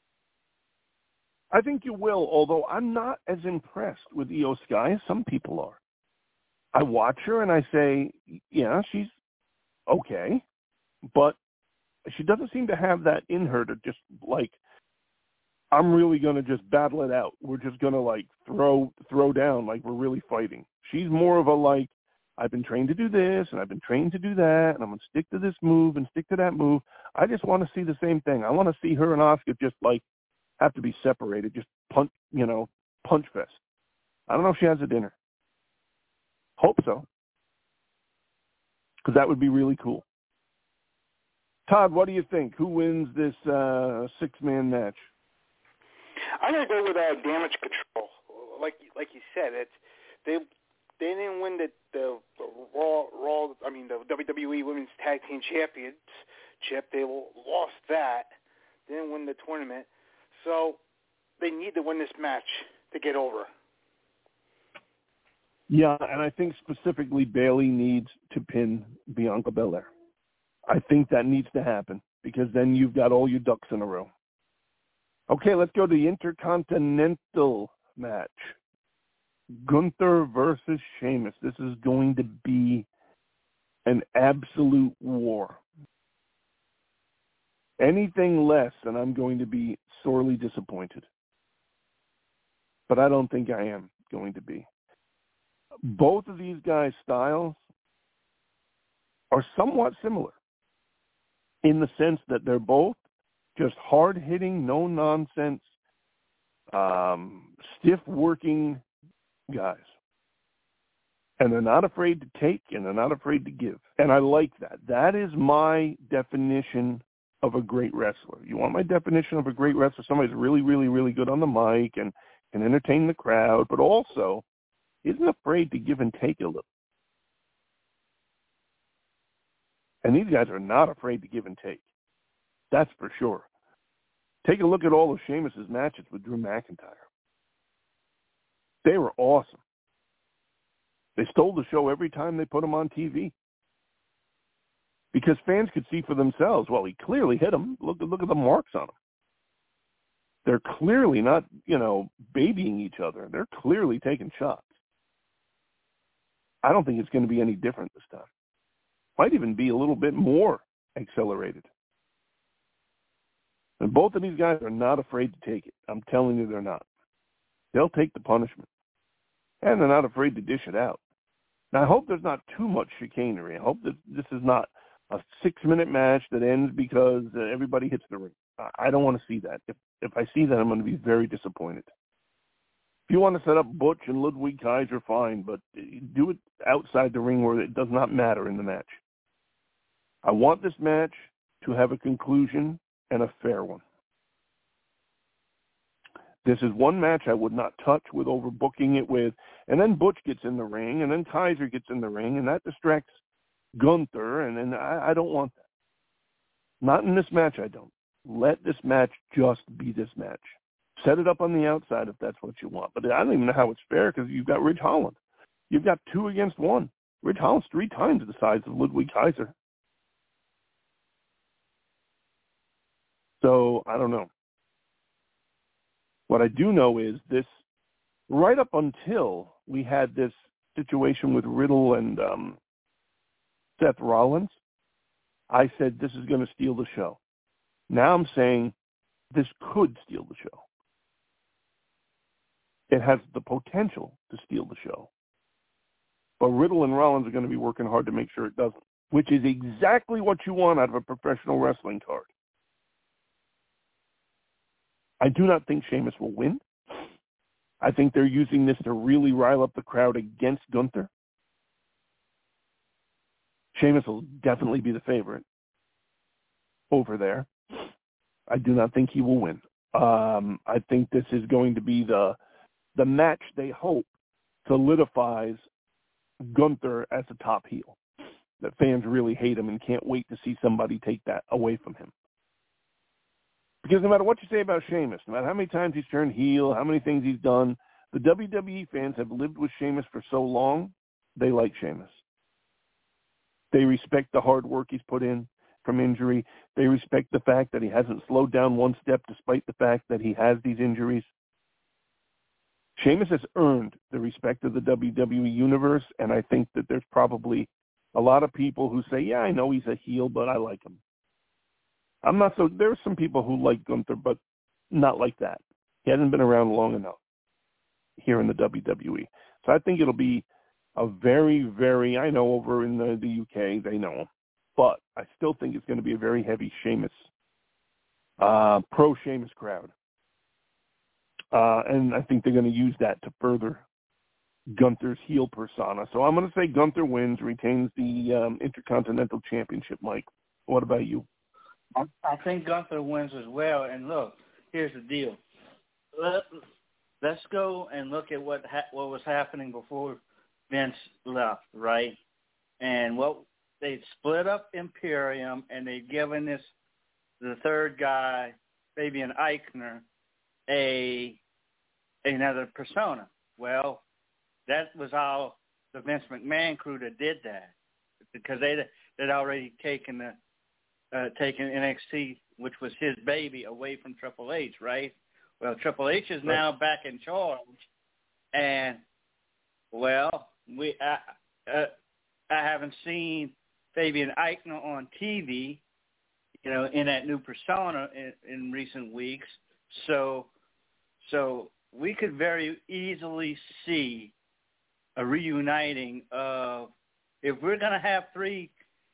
I think you will, although I'm not as impressed with Io Sky as some people are. I watch her and I say, yeah, she's okay, but she doesn't seem to have that in her to just, like, I'm really going to just battle it out. We're just going to, like, throw down like we're really fighting. She's more of a, like, I've been trained to do this and I've been trained to do that, and I'm going to stick to this move and stick to that move. I just want to see the same thing. I want to see her and Asuka just, like, have to be separated, just punch fest. I don't know if she has it in her. Hope so, because that would be really cool. Todd, what do you think? Who wins this 6-man match? I'm going to go with Damage Control. Like you said, they didn't win the WWE Women's Tag Team Championship. They lost that. They didn't win the tournament. So they need to win this match to get over. Yeah, and I think specifically Bayley needs to pin Bianca Belair. I think that needs to happen because then you've got all your ducks in a row. Okay, let's go to the Intercontinental match. Gunther versus Sheamus. This is going to be an absolute war. Anything less, and I'm going to be sorely disappointed. But I don't think I am going to be. Both of these guys' styles are somewhat similar in the sense that they're both just hard-hitting, no-nonsense, stiff-working guys. And they're not afraid to take, and they're not afraid to give. And I like that. That is my definition of a great wrestler. You want my definition of a great wrestler? Somebody's really, really, really good on the mic and can entertain the crowd, but also isn't afraid to give and take a little. And these guys are not afraid to give and take. That's for sure. Take a look at all of Sheamus's matches with Drew McIntyre. They were awesome. They stole the show every time they put him on TV. Because fans could see for themselves, well, he clearly hit him. Look at the marks on him. They're clearly not, babying each other. They're clearly taking shots. I don't think it's going to be any different this time. Might even be a little bit more accelerated. And both of these guys are not afraid to take it. I'm telling you they're not. They'll take the punishment. And they're not afraid to dish it out. Now, I hope there's not too much chicanery. I hope that this is not a 6-minute match that ends because everybody hits the ring. I don't want to see that. If I see that, I'm going to be very disappointed. If you want to set up Butch and Ludwig Kaiser, fine, but do it outside the ring where it does not matter in the match. I want this match to have a conclusion and a fair one. This is one match I would not touch with overbooking it with, and then Butch gets in the ring, and then Kaiser gets in the ring, and that distracts Gunther, and I don't want that. Not in this match, I don't. Let this match just be this match. Set it up on the outside if that's what you want. But I don't even know how it's fair because you've got Ridge Holland. You've got 2 against 1. Ridge Holland's 3 times the size of Ludwig Kaiser. So, I don't know. What I do know is this, right up until we had this situation with Riddle and Seth Rollins, I said this is going to steal the show. Now I'm saying this could steal the show. It has the potential to steal the show. But Riddle and Rollins are going to be working hard to make sure it doesn't, which is exactly what you want out of a professional wrestling card. I do not think Sheamus will win. I think they're using this to really rile up the crowd against Gunther. Sheamus will definitely be the favorite over there. I do not think he will win. I think this is going to be the match they hope solidifies Gunther as a top heel. That fans really hate him and can't wait to see somebody take that away from him. Because no matter what you say about Sheamus, no matter how many times he's turned heel, how many things he's done, the WWE fans have lived with Sheamus for so long, they like Sheamus. They respect the hard work he's put in from injury. They respect the fact that he hasn't slowed down one step despite the fact that he has these injuries. Sheamus has earned the respect of the WWE Universe, and I think that there's probably a lot of people who say, yeah, I know he's a heel, but I like him. There's some people who like Gunther, but not like that. He hasn't been around long enough here in the WWE. So I think it'll be a very, very, I know over in the UK, they know him, but I still think it's going to be a very heavy Sheamus, pro-Sheamus crowd. And I think they're going to use that to further Gunther's heel persona. So I'm going to say Gunther wins, retains the Intercontinental Championship, Mike. What about you? I think Gunther wins as well. And look, here's the deal. Let's go and look at what was happening before Vince left, right? And they split up Imperium, and they've given the third guy, Fabian Eichner, another persona. Well, that was how the Vince McMahon crew that did that, because they'd already taken NXT, which was his baby, away from Triple H, right? Well, Triple H is now back in charge, and I haven't seen Fabian Eichner on TV, in that new persona in recent weeks. So we could very easily see a reuniting of, if we're gonna have three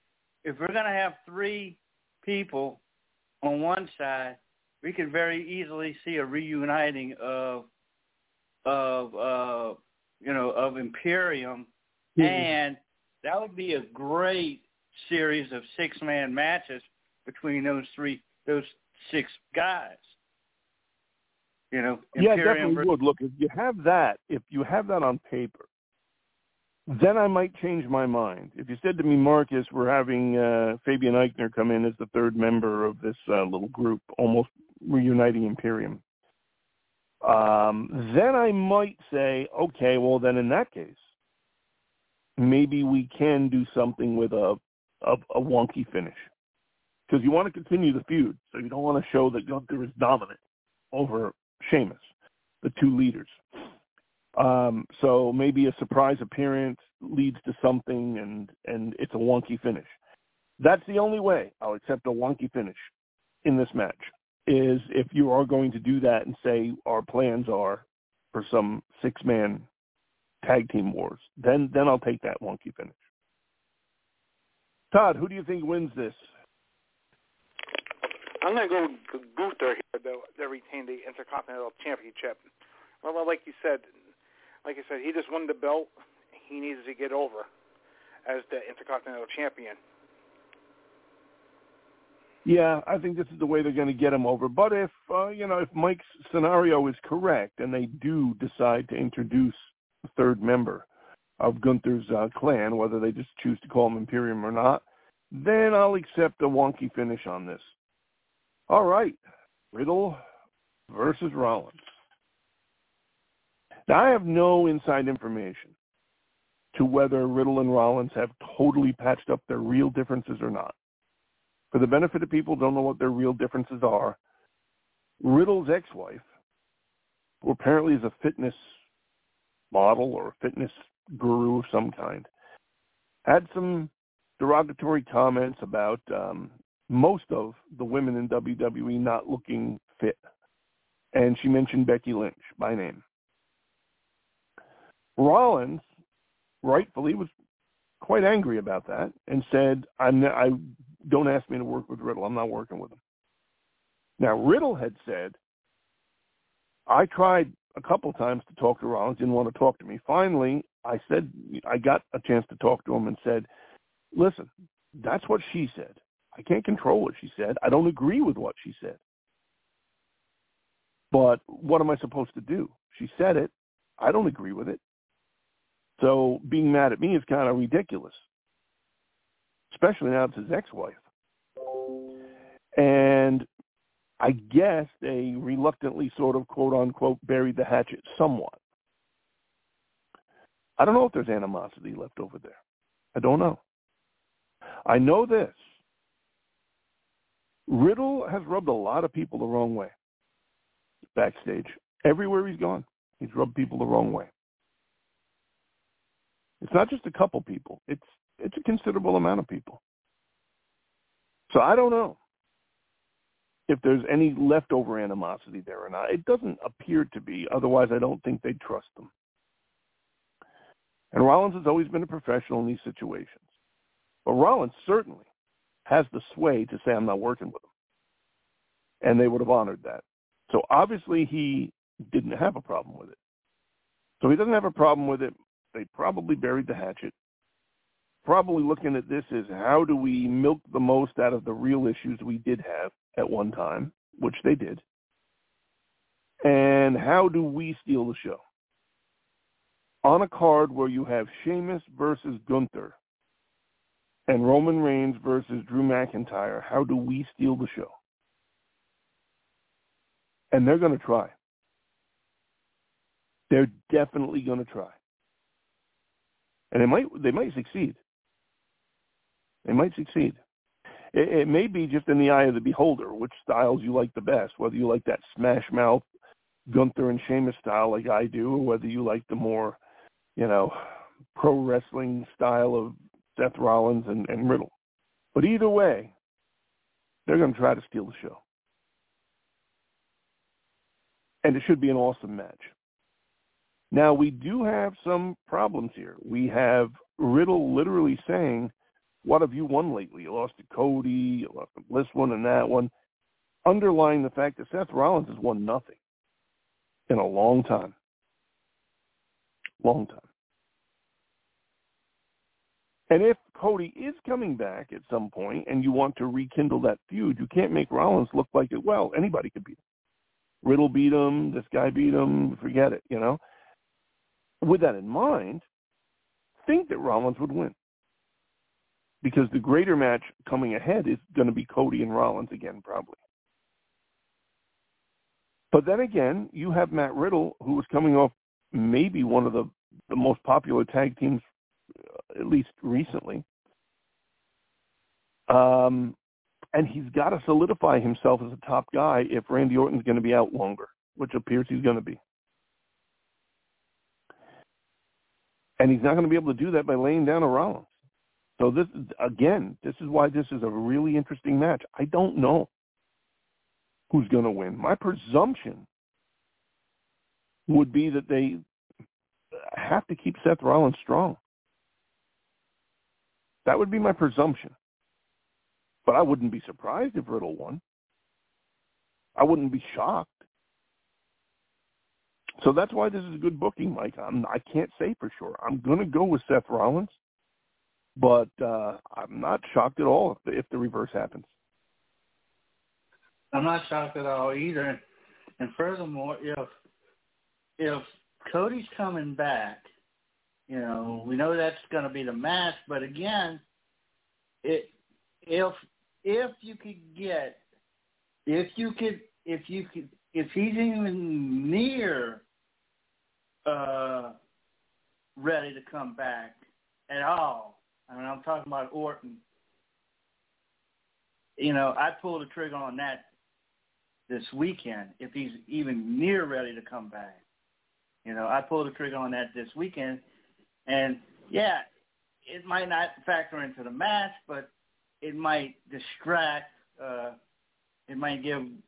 people on one side, we could very easily see a reuniting of Imperium, and that would be a great series of 6-man matches between those 6 guys. Imperium. Yeah, definitely would. Look, if you have that on paper, then I might change my mind. If you said to me, Marcus, we're having Fabian Eichner come in as the third member of this little group, almost reuniting Imperium, then I might say, okay, well, then in that case, maybe we can do something with a wonky finish. Because you want to continue the feud, so you don't want to show that Gunther is dominant over Sheamus, the two leaders. So maybe a surprise appearance leads to something, and it's a wonky finish. That's the only way I'll accept a wonky finish in this match, is if you are going to do that and say our plans are for some 6-man tag team wars, then I'll take that wonky finish. Todd, who do you think wins this? I'm going to go Gunther here, though, that retained the Intercontinental Championship. Well, like I said, he just won the belt. He needs to get over as the Intercontinental Champion. Yeah, I think this is the way they're going to get him over. But if Mike's scenario is correct and they do decide to introduce a third member of Gunther's clan, whether they just choose to call him Imperium or not, then I'll accept a wonky finish on this. All right, Riddle versus Rollins. Now, I have no inside information to whether Riddle and Rollins have totally patched up their real differences or not. For the benefit of people who don't know what their real differences are, Riddle's ex-wife, who apparently is a fitness model or a fitness guru of some kind, had some derogatory comments about most of the women in WWE not looking fit. And she mentioned Becky Lynch by name. Rollins, rightfully, was quite angry about that and said, I don't ask me to work with Riddle. I'm not working with him. Now, Riddle had said, I tried a couple of times to talk to Rollins, didn't want to talk to me. Finally, I got a chance to talk to him and said, listen, that's what she said. I can't control what she said. I don't agree with what she said. But what am I supposed to do? She said it. I don't agree with it. So being mad at me is kind of ridiculous, especially now it's his ex-wife. And I guess they reluctantly sort of, quote-unquote, buried the hatchet somewhat. I don't know if there's animosity left over there. I don't know. I know this. Riddle has rubbed a lot of people the wrong way backstage. Everywhere he's gone, he's rubbed people the wrong way. It's not just a couple people. It's a considerable amount of people. So I don't know if there's any leftover animosity there or not. It doesn't appear to be. Otherwise, I don't think they'd trust them. And Rollins has always been a professional in these situations. But Rollins certainly has the sway to say, I'm not working with him. And they would have honored that. So obviously he didn't have a problem with it. So he doesn't have a problem with it. They probably buried the hatchet. Probably looking at this as, how do we milk the most out of the real issues we did have at one time, which they did, and how do we steal the show? on a card where you have Sheamus versus Gunther and Roman Reigns versus Drew McIntyre, how do we steal the show? And they're going to try. They're definitely going to try. And they might succeed. They might succeed. It may be just in the eye of the beholder, which styles you like the best, whether you like that smash mouth Gunther and Sheamus style like I do, or whether you like the more, pro wrestling style of Seth Rollins and Riddle. But either way, they're going to try to steal the show. And it should be an awesome match. Now, we do have some problems here. We have Riddle literally saying, what have you won lately? You lost to Cody, you lost to this one and that one, underlying the fact that Seth Rollins has won nothing in a long time. Long time. And if Cody is coming back at some point and you want to rekindle that feud, you can't make Rollins look like it. Well, anybody could beat him. Riddle beat him, this guy beat him, forget it, With that in mind, think that Rollins would win. Because the greater match coming ahead is going to be Cody and Rollins again, probably. But then again, you have Matt Riddle, who was coming off maybe one of the most popular tag teams, at least recently. And he's got to solidify himself as a top guy if Randy Orton's going to be out longer, which appears he's going to be. And he's not going to be able to do that by laying down a Rollins. So this is why this is a really interesting match. I don't know who's going to win. My presumption would be that they have to keep Seth Rollins strong. That would be my presumption. But I wouldn't be surprised if Riddle won. I wouldn't be shocked. So that's why this is a good booking, Mike. I can't say for sure. I'm going to go with Seth Rollins, but I'm not shocked at all if the reverse happens. I'm not shocked at all either. And furthermore, if Cody's coming back, we know that's going to be the match. But again, if he's even near ready to come back at all, I mean, I'm talking about Orton, I'd pull the trigger on that this weekend if he's even near ready to come back. I'd pull the trigger on that this weekend. And, yeah, it might not factor into the match, but it might distract, it might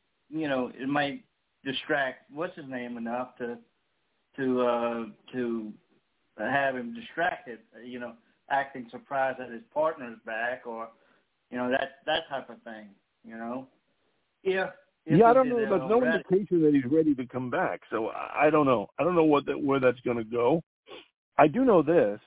distract what's his name enough to have him distracted, acting surprised that his partner's back or, that type of thing, If I don't know. There's no indication that he's ready to come back, so I don't know. I don't know where that's going to go. I do know this.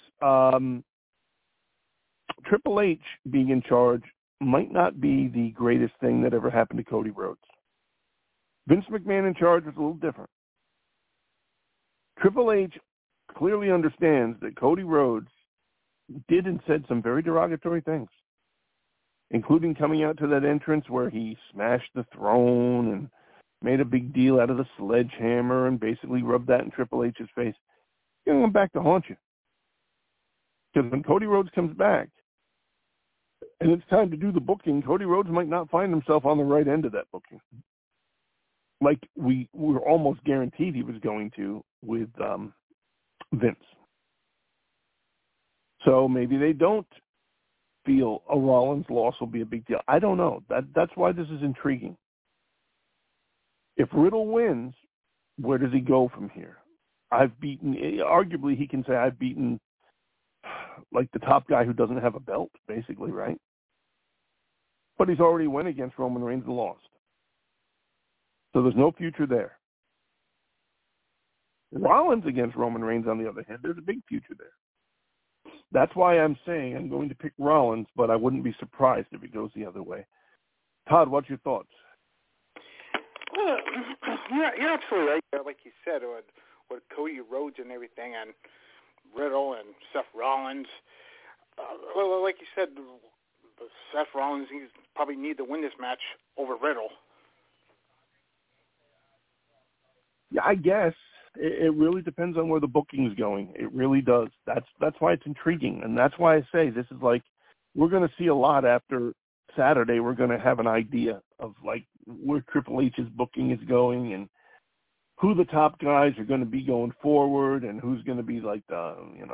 Triple H being in charge might not be the greatest thing that ever happened to Cody Rhodes. Vince McMahon in charge was a little different. Triple H clearly understands that Cody Rhodes did and said some very derogatory things, including coming out to that entrance where he smashed the throne and made a big deal out of the sledgehammer and basically rubbed that in Triple H's face. He's going to come back to haunt you. Because when Cody Rhodes comes back and it's time to do the booking, Cody Rhodes might not find himself on the right end of that booking. Like we were almost guaranteed he was going to with Vince. So maybe they don't feel a Rollins loss will be a big deal. I don't know. That's why this is intriguing. If Riddle wins, where does he go from here? Arguably he can say I've beaten like the top guy who doesn't have a belt, basically, right? But he's already went against Roman Reigns and lost. So there's no future there. Rollins against Roman Reigns, on the other hand, there's a big future there. That's why I'm saying I'm going to pick Rollins, but I wouldn't be surprised if it goes the other way. Todd, what's your thoughts? Well, you're absolutely right. Like you said, with Cody Rhodes and everything, and Riddle and Seth Rollins. Like you said, Seth Rollins, he's probably need to win this match over Riddle. Yeah, I guess it really depends on where the booking's going. It really does. That's why it's intriguing, and that's why I say this is like we're going to see a lot after Saturday. We're going to have an idea of like where Triple H's booking is going and who the top guys are going to be going forward, and who's going to be like the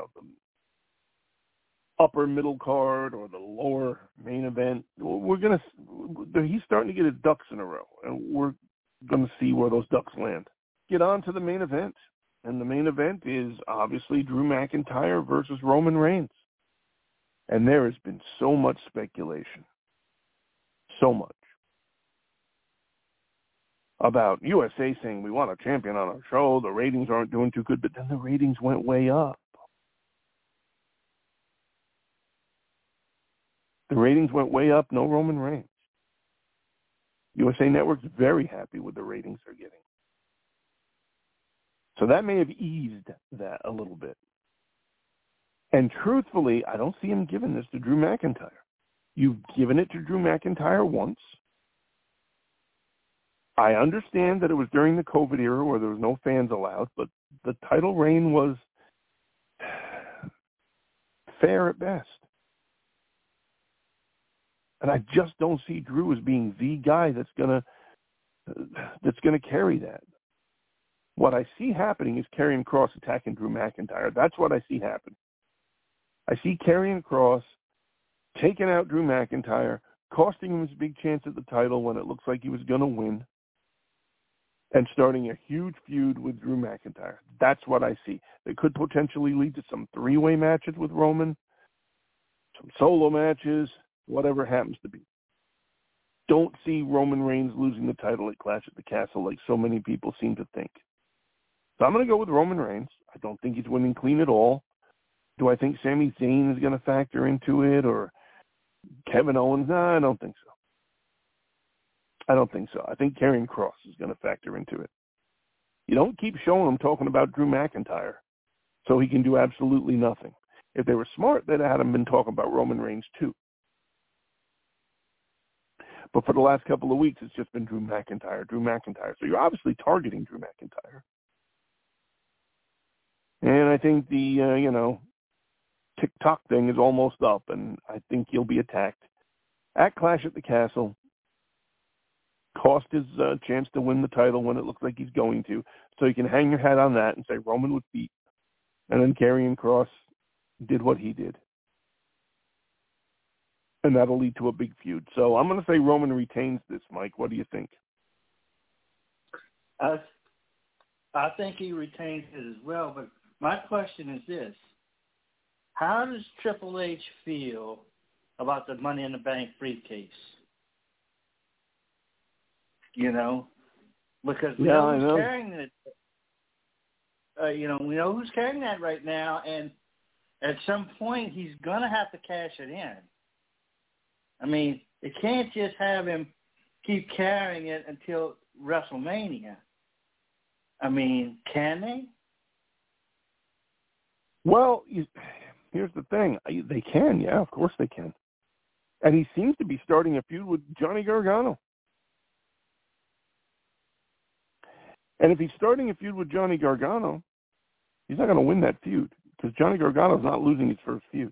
upper middle card or the lower main event. He's starting to get his ducks in a row, and we're going to see where those ducks land. Get on to the main event, and the main event is obviously Drew McIntyre versus Roman Reigns. And there has been so much speculation, so much, about USA saying we want a champion on our show, the ratings aren't doing too good, but then the ratings went way up. The ratings went way up, no Roman Reigns. USA Network's very happy with the ratings they're getting. So that may have eased that a little bit. And truthfully, I don't see him giving this to Drew McIntyre. You've given it to Drew McIntyre once. I understand that it was during the COVID era where there was no fans allowed, but the title reign was fair at best. And I just don't see Drew as being the guy that's gonna carry that. What I see happening is Karrion Kross attacking Drew McIntyre. That's what I see happen. I see Karrion Kross taking out Drew McIntyre, costing him his big chance at the title when it looks like he was going to win, and starting a huge feud with Drew McIntyre. That's what I see. It could potentially lead to some three-way matches with Roman, some solo matches, whatever happens to be. Don't see Roman Reigns losing the title at Clash at the Castle like so many people seem to think. So I'm going to go with Roman Reigns. I don't think he's winning clean at all. Do I think Sami Zayn is going to factor into it, or Kevin Owens? No, I don't think so. I think Karrion Kross is going to factor into it. You don't keep showing him talking about Drew McIntyre so he can do absolutely nothing. If they were smart, they'd have had him been talking about Roman Reigns too. But for the last couple of weeks, it's just been Drew McIntyre. So you're obviously targeting Drew McIntyre. And I think the, TikTok thing is almost up, and I think he'll be attacked at Clash at the Castle. Cost his chance to win the title when it looks like he's going to. So you can hang your hat on that and say Roman was beat. And then Karrion Kross did what he did. And that'll lead to a big feud. So I'm going to say Roman retains this, Mike. What do you think? I think he retains it as well, but my question is this. How does Triple H feel about the Money in the Bank briefcase? Because we know who's carrying it. We know who's carrying that right now, and at some point he's going to have to cash it in. I mean, they can't just have him keep carrying it until WrestleMania. I mean, can they? Well, here's the thing. They can, yeah, of course they can. And he seems to be starting a feud with Johnny Gargano. And if he's starting a feud with Johnny Gargano, he's not going to win that feud because Johnny Gargano's not losing his first feud.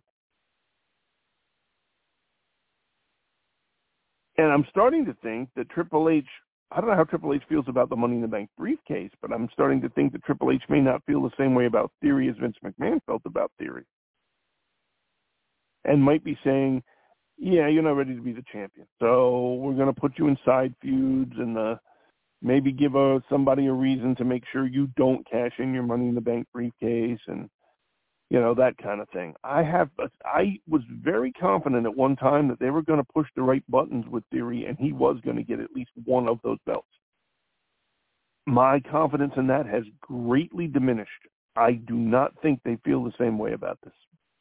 And I'm starting to think that Triple H, I don't know how Triple H feels about the Money in the Bank briefcase, but I'm starting to think that Triple H may not feel the same way about Theory as Vince McMahon felt about Theory. And might be saying, yeah, you're not ready to be the champion. So we're going to put you in side feuds and maybe give somebody a reason to make sure you don't cash in your Money in the Bank briefcase and, that kind of thing. I was very confident at one time that they were going to push the right buttons with Theory and he was going to get at least one of those belts. My confidence in that has greatly diminished. I do not think they feel the same way about this.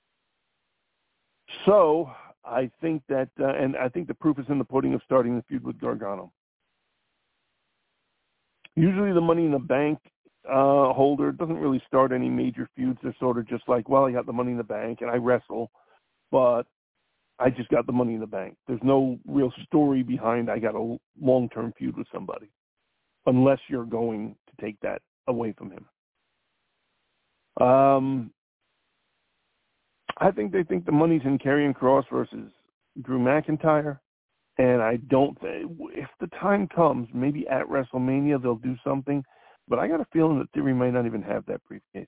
So I think that, and I think the proof is in the pudding of starting the feud with Gargano. Usually the Money in the Bank holder. Doesn't really start any major feuds. They're sort of just like, well, I got the Money in the Bank and I wrestle, but I just got the Money in the Bank. There's no real story behind I got a long-term feud with somebody, unless you're going to take that away from him. I think they think the money's in Karrion Kross versus Drew McIntyre, and I don't think, if the time comes, maybe at WrestleMania they'll do something, but I got a feeling that Theory might not even have that briefcase.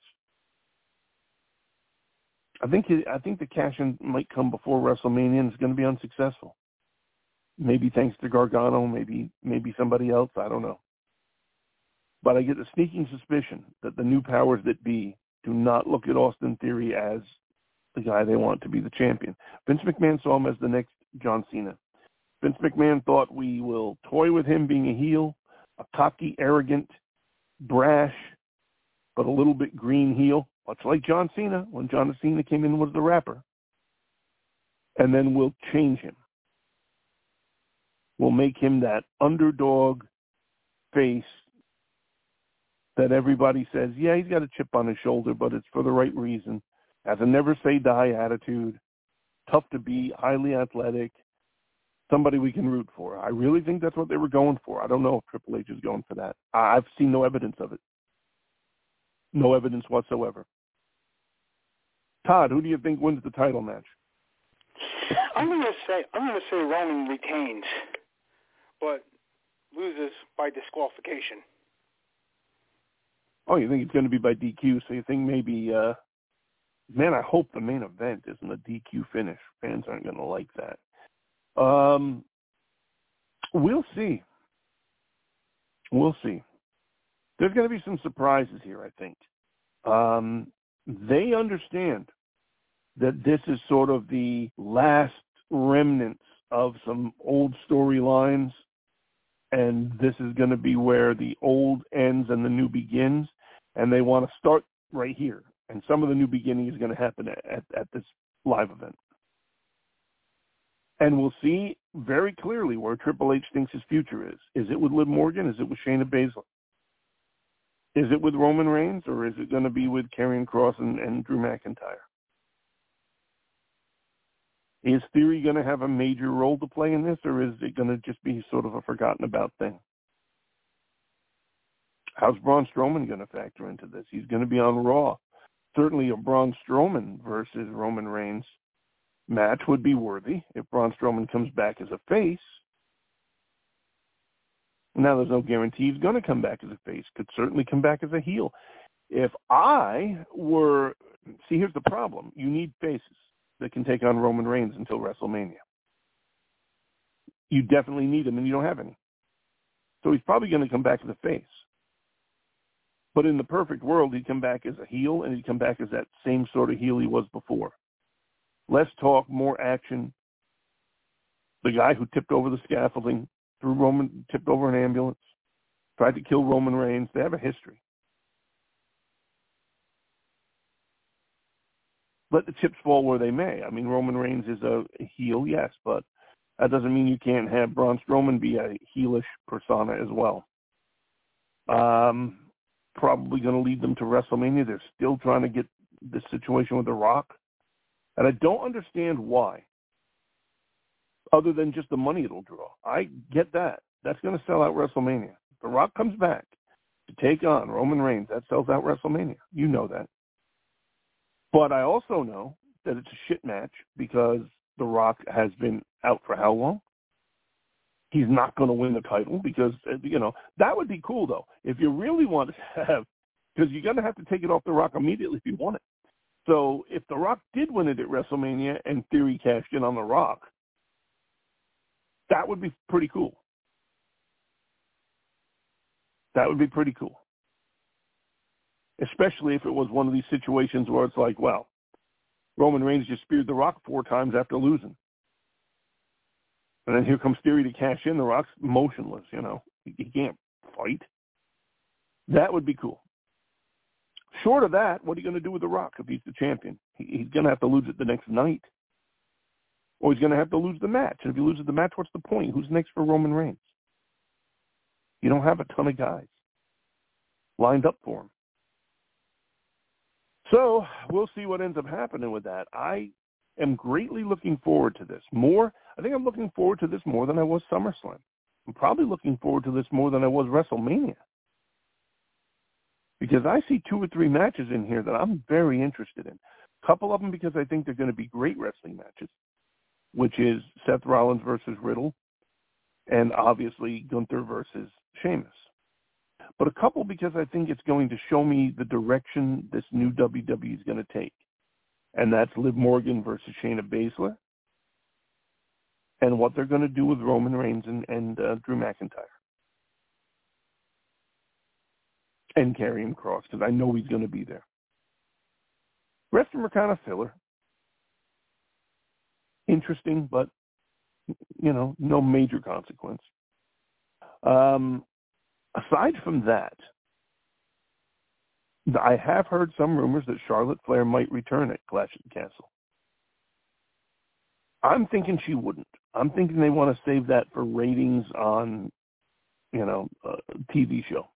I think the cash-in might come before WrestleMania, and it's going to be unsuccessful. Maybe thanks to Gargano, maybe somebody else, I don't know. But I get the sneaking suspicion that the new powers that be do not look at Austin Theory as the guy they want to be the champion. Vince McMahon saw him as the next John Cena. Vince McMahon thought we will toy with him being a heel, a cocky, arrogant, brash, but a little bit green heel, much like John Cena when John Cena came in and was the rapper. And then we'll change him. We'll make him that underdog face that everybody says, yeah, he's got a chip on his shoulder, but it's for the right reason. Has a never-say-die attitude, tough to beat, highly athletic, somebody we can root for. I really think that's what they were going for. I don't know if Triple H is going for that. I've seen no evidence of it. No evidence whatsoever. Todd, who do you think wins the title match? I'm gonna say Roman retains, but loses by disqualification. Oh, you think it's going to be by DQ? So you think maybe? Man, I hope the main event isn't a DQ finish. Fans aren't going to like that. We'll see. We'll see. There's going to be some surprises here, I think. They understand that this is sort of the last remnants of some old storylines, and this is going to be where the old ends and the new begins, and they want to start right here. And some of the new beginning is going to happen at this live event. And we'll see very clearly where Triple H thinks his future is. Is it with Liv Morgan? Is it with Shayna Baszler? Is it with Roman Reigns, or is it going to be with Karrion Kross and Drew McIntyre? Is Theory going to have a major role to play in this, or is it going to just be sort of a forgotten about thing? How's Braun Strowman going to factor into this? He's going to be on Raw. Certainly a Braun Strowman versus Roman Reigns match would be worthy if Braun Strowman comes back as a face. Now, there's no guarantee he's going to come back as a face. Could certainly come back as a heel. If I were... See, here's the problem. You need faces that can take on Roman Reigns until WrestleMania. You definitely need them, and you don't have any. So he's probably going to come back as a face. But in the perfect world, he'd come back as a heel, and he'd come back as that same sort of heel he was before. Less talk, more action. The guy who tipped over the scaffolding, tipped over an ambulance, tried to kill Roman Reigns. They have a history. Let the chips fall where they may. I mean, Roman Reigns is a heel, yes, but that doesn't mean you can't have Braun Strowman be a heelish persona as well. Probably going to lead them to WrestleMania. They're still trying to get this situation with The Rock. And I don't understand why, other than just the money it'll draw. I get that. That's going to sell out WrestleMania. If The Rock comes back to take on Roman Reigns, that sells out WrestleMania. You know that. But I also know that it's a shit match because The Rock has been out for how long? He's not going to win the title because, that would be cool, though. If you really want to have, because you're going to have to take it off The Rock immediately if you want it. So if The Rock did win it at WrestleMania and Theory cashed in on The Rock, that would be pretty cool. That would be pretty cool. Especially if it was one of these situations where it's like, well, Roman Reigns just speared The Rock 4 times after losing. And then here comes Theory to cash in. The Rock's motionless, He can't fight. That would be cool. Short of that, what are you going to do with The Rock if he's the champion? He's going to have to lose it the next night. Or he's going to have to lose the match. And if he loses the match, what's the point? Who's next for Roman Reigns? You don't have a ton of guys. lined up for him. So we'll see what ends up happening with that. I am greatly looking forward to this. I think I'm looking forward to this more than I was SummerSlam. I'm probably looking forward to this more than I was WrestleMania. Because I see 2 or 3 matches in here that I'm very interested in. A couple of them because I think they're going to be great wrestling matches, which is Seth Rollins versus Riddle, and obviously Gunther versus Sheamus. But a couple because I think it's going to show me the direction this new WWE is going to take. And that's Liv Morgan versus Shayna Baszler, and what they're going to do with Roman Reigns and Drew McIntyre. And Karrion Kross, because I know he's going to be there. The rest of them are kind of filler. Interesting, but, no major consequence. Aside from that, I have heard some rumors that Charlotte Flair might return at Clash at the Castle. I'm thinking she wouldn't. I'm thinking they want to save that for ratings on, a TV show.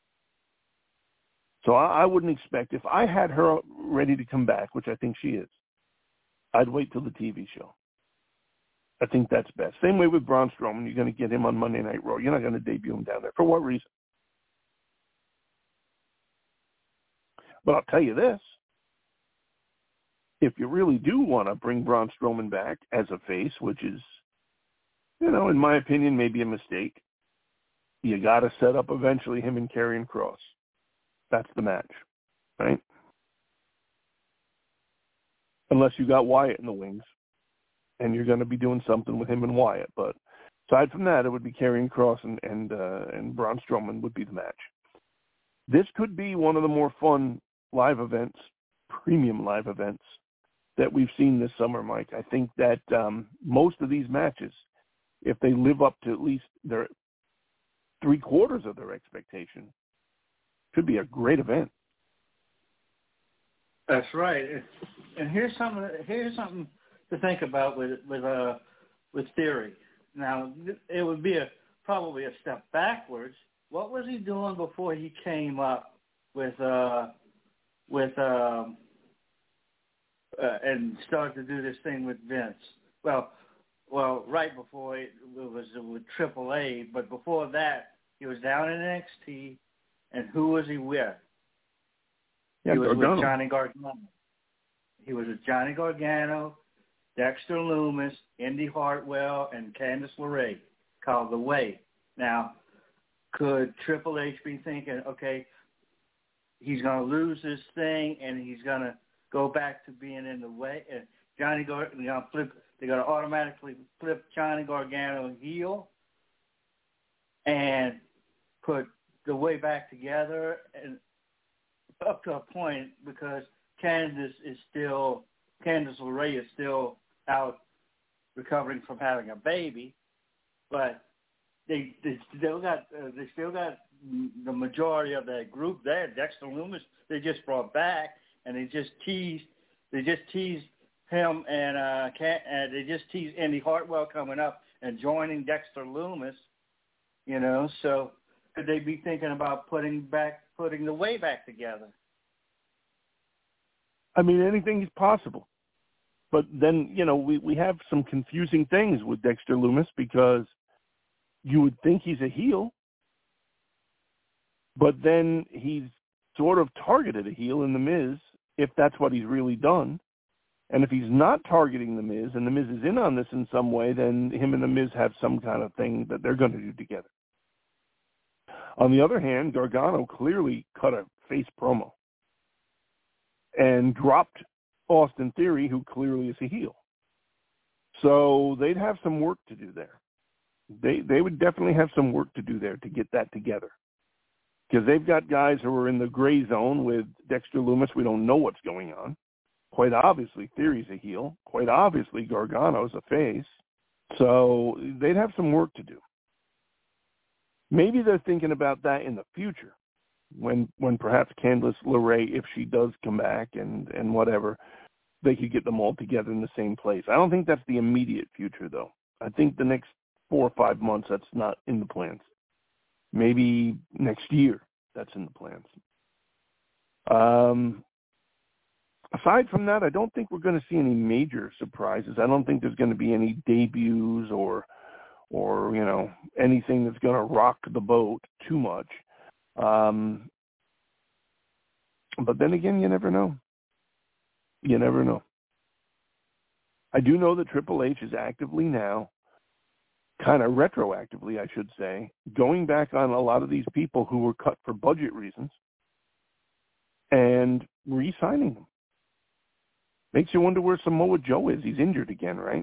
So I wouldn't expect, if I had her ready to come back, which I think she is, I'd wait till the TV show. I think that's best. Same way with Braun Strowman. You're going to get him on Monday Night Raw. You're not going to debut him down there. For what reason? But I'll tell you this. If you really do want to bring Braun Strowman back as a face, which is, in my opinion, maybe a mistake, you got to set up eventually him and Karrion Kross. That's the match, right? Unless you got Wyatt in the wings, and you're going to be doing something with him and Wyatt. But aside from that, it would be Karrion Kross and Braun Strowman would be the match. This could be one of the more fun live events, premium live events, that we've seen this summer, Mike. I think that most of these matches, if they live up to at least their 3/4 of their expectation, could be a great event. That's right. And here's something to think about with Theory. Now, it would be probably a step backwards. What was he doing before he came up with and started to do this thing with Vince? Well, right before it was with Triple A, but before that, he was down in NXT, and who was he with? Yeah, he was Gargano. with Johnny Gargano. He was with Johnny Gargano, Dexter Lumis, Indy Hartwell, and Candice LeRae, called The Way. Now, could Triple H be thinking, okay, he's going to lose this thing and he's going to go back to being in The Way? They're going to automatically flip Johnny Gargano heel and put The Way back together, and up to a point, because Candice LeRae is still out recovering from having a baby, but they still got the majority of that group there. Dexter Lumis, they just brought back, and they just teased him, and they just teased Indy Hartwell coming up and joining Dexter Lumis. So could they be thinking about putting The Way back together? I mean, anything is possible. But then, we have some confusing things with Dexter Lumis, because you would think he's a heel, but then he's sort of targeted a heel in The Miz, if that's what he's really done. And if he's not targeting The Miz, and The Miz is in on this in some way, then him and The Miz have some kind of thing that they're going to do together. On the other hand, Gargano clearly cut a face promo and dropped Austin Theory, who clearly is a heel. So they'd have some work to do there. They would definitely have some work to do there to get that together. Because they've got guys who are in the gray zone with Dexter Lumis. We don't know what's going on. Quite obviously, Theory's a heel. Quite obviously, Gargano's a face. So they'd have some work to do. Maybe they're thinking about that in the future, when perhaps Candice LeRae, if she does come back and whatever, they could get them all together in the same place. I don't think that's the immediate future, though. I think the next 4 or 5 months, that's not in the plans. Maybe next year, That's in the plans. Aside from that, I don't think we're going to see any major surprises. I don't think there's going to be any debuts or anything that's going to rock the boat too much. But then again, you never know. You never know. I do know that Triple H is actively now, kind of retroactively, I should say, going back on a lot of these people who were cut for budget reasons and re-signing them. Makes you wonder where Samoa Joe is. He's injured again, right?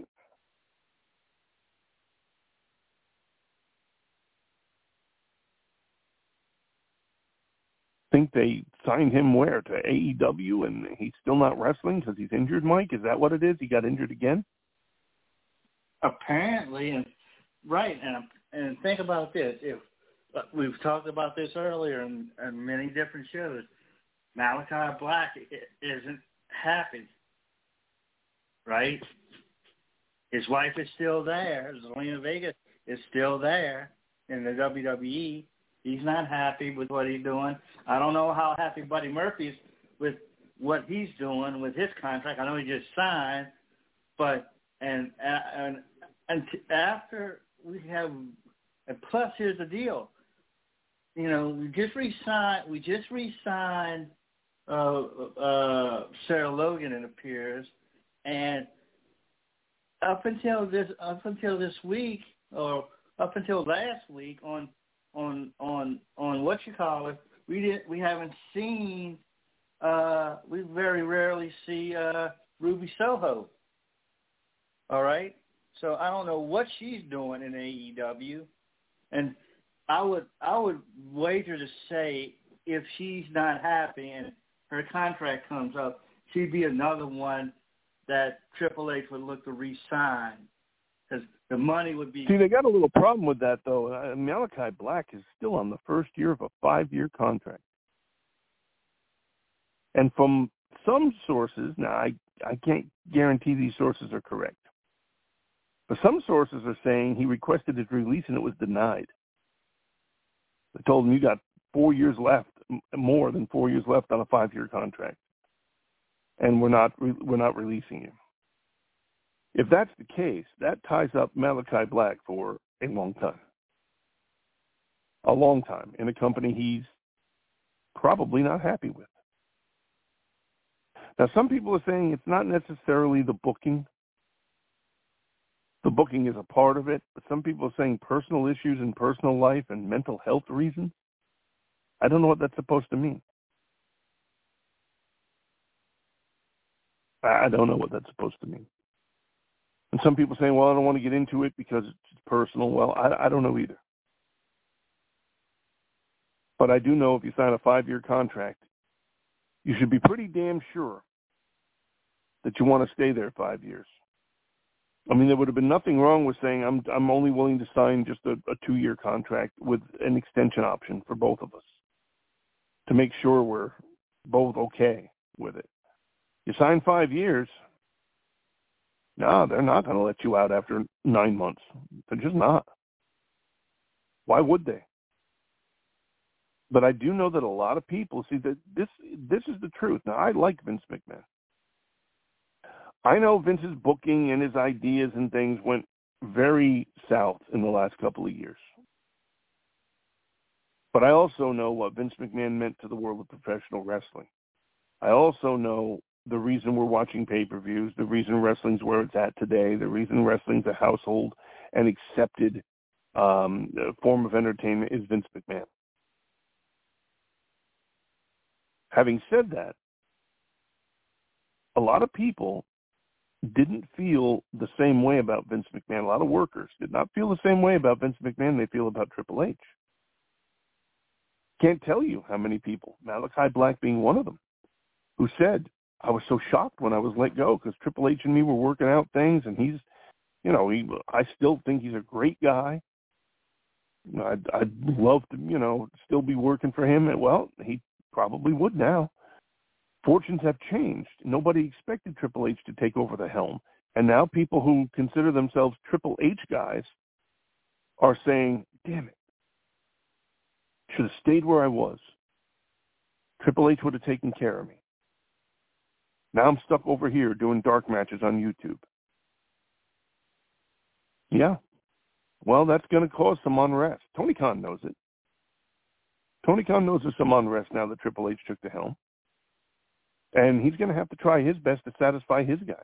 Think they signed him where? To AEW, and he's still not wrestling because he's injured, Mike? Is that what it is? He got injured again? Apparently, and right, and think about this. If we've talked about this earlier in many different shows, Malachi Black isn't happy, right? His wife is still there. Zelina Vega is still there in the WWE. He's not happy with what he's doing. I don't know how happy Buddy Murphy's with what he's doing with his contract. I know he just signed, but and after we have, and plus here's the deal. You know, we just re-signed Sarah Logan, it appears, and up until this week, or up until last week on what you call it, we haven't seen, we very rarely see Ruby Soho. All right, so I don't know what she's doing in AEW, and I would wager to say if she's not happy and her contract comes up, she'd be another one that Triple H would look to re-sign, because the money would be... See, they got a little problem with that, though. Malachi Black is still on the first year of a 5-year contract. And from some sources, now I can't guarantee these sources are correct, but some sources are saying he requested his release and it was denied. They told him, you got 4 years left, more than 4 years left on a 5-year contract, and we're not releasing you. If that's the case, that ties up Malachi Black for a long time. A long time in a company he's probably not happy with. Now, some people are saying it's not necessarily the booking. The booking is a part of it, but some people are saying personal issues in personal life and mental health reasons. I don't know what that's supposed to mean. I don't know what that's supposed to mean. And some people saying, well, I don't want to get into it because it's personal. Well, I don't know either. But I do know if you sign a 5-year contract, you should be pretty damn sure that you want to stay there 5 years. I mean, there would have been nothing wrong with saying I'm only willing to sign just a 2-year contract with an extension option for both of us to make sure we're both okay with it. You sign 5 years, no, they're not going to let you out after 9 months. They're just not. Why would they? But I do know that a lot of people see that this is the truth. Now, I like Vince McMahon. I know Vince's booking and his ideas and things went very south in the last couple of years. But I also know what Vince McMahon meant to the world of professional wrestling. I also know the reason we're watching pay-per-views, the reason wrestling's where it's at today, the reason wrestling's a household and accepted form of entertainment is Vince McMahon. Having said that, a lot of people didn't feel the same way about Vince McMahon. A lot of workers did not feel the same way about Vince McMahon they feel about Triple H. Can't tell you how many people, Malachi Black being one of them, who said, I was so shocked when I was let go because Triple H and me were working out things, and he's, I still think he's a great guy. I'd love to, still be working for him. And, well, he probably would now. Fortunes have changed. Nobody expected Triple H to take over the helm. And now people who consider themselves Triple H guys are saying, damn it, should have stayed where I was. Triple H would have taken care of me. Now I'm stuck over here doing dark matches on YouTube. Yeah. Well, that's going to cause some unrest. Tony Khan knows it. Tony Khan knows there's some unrest now that Triple H took the helm. And he's going to have to try his best to satisfy his guys.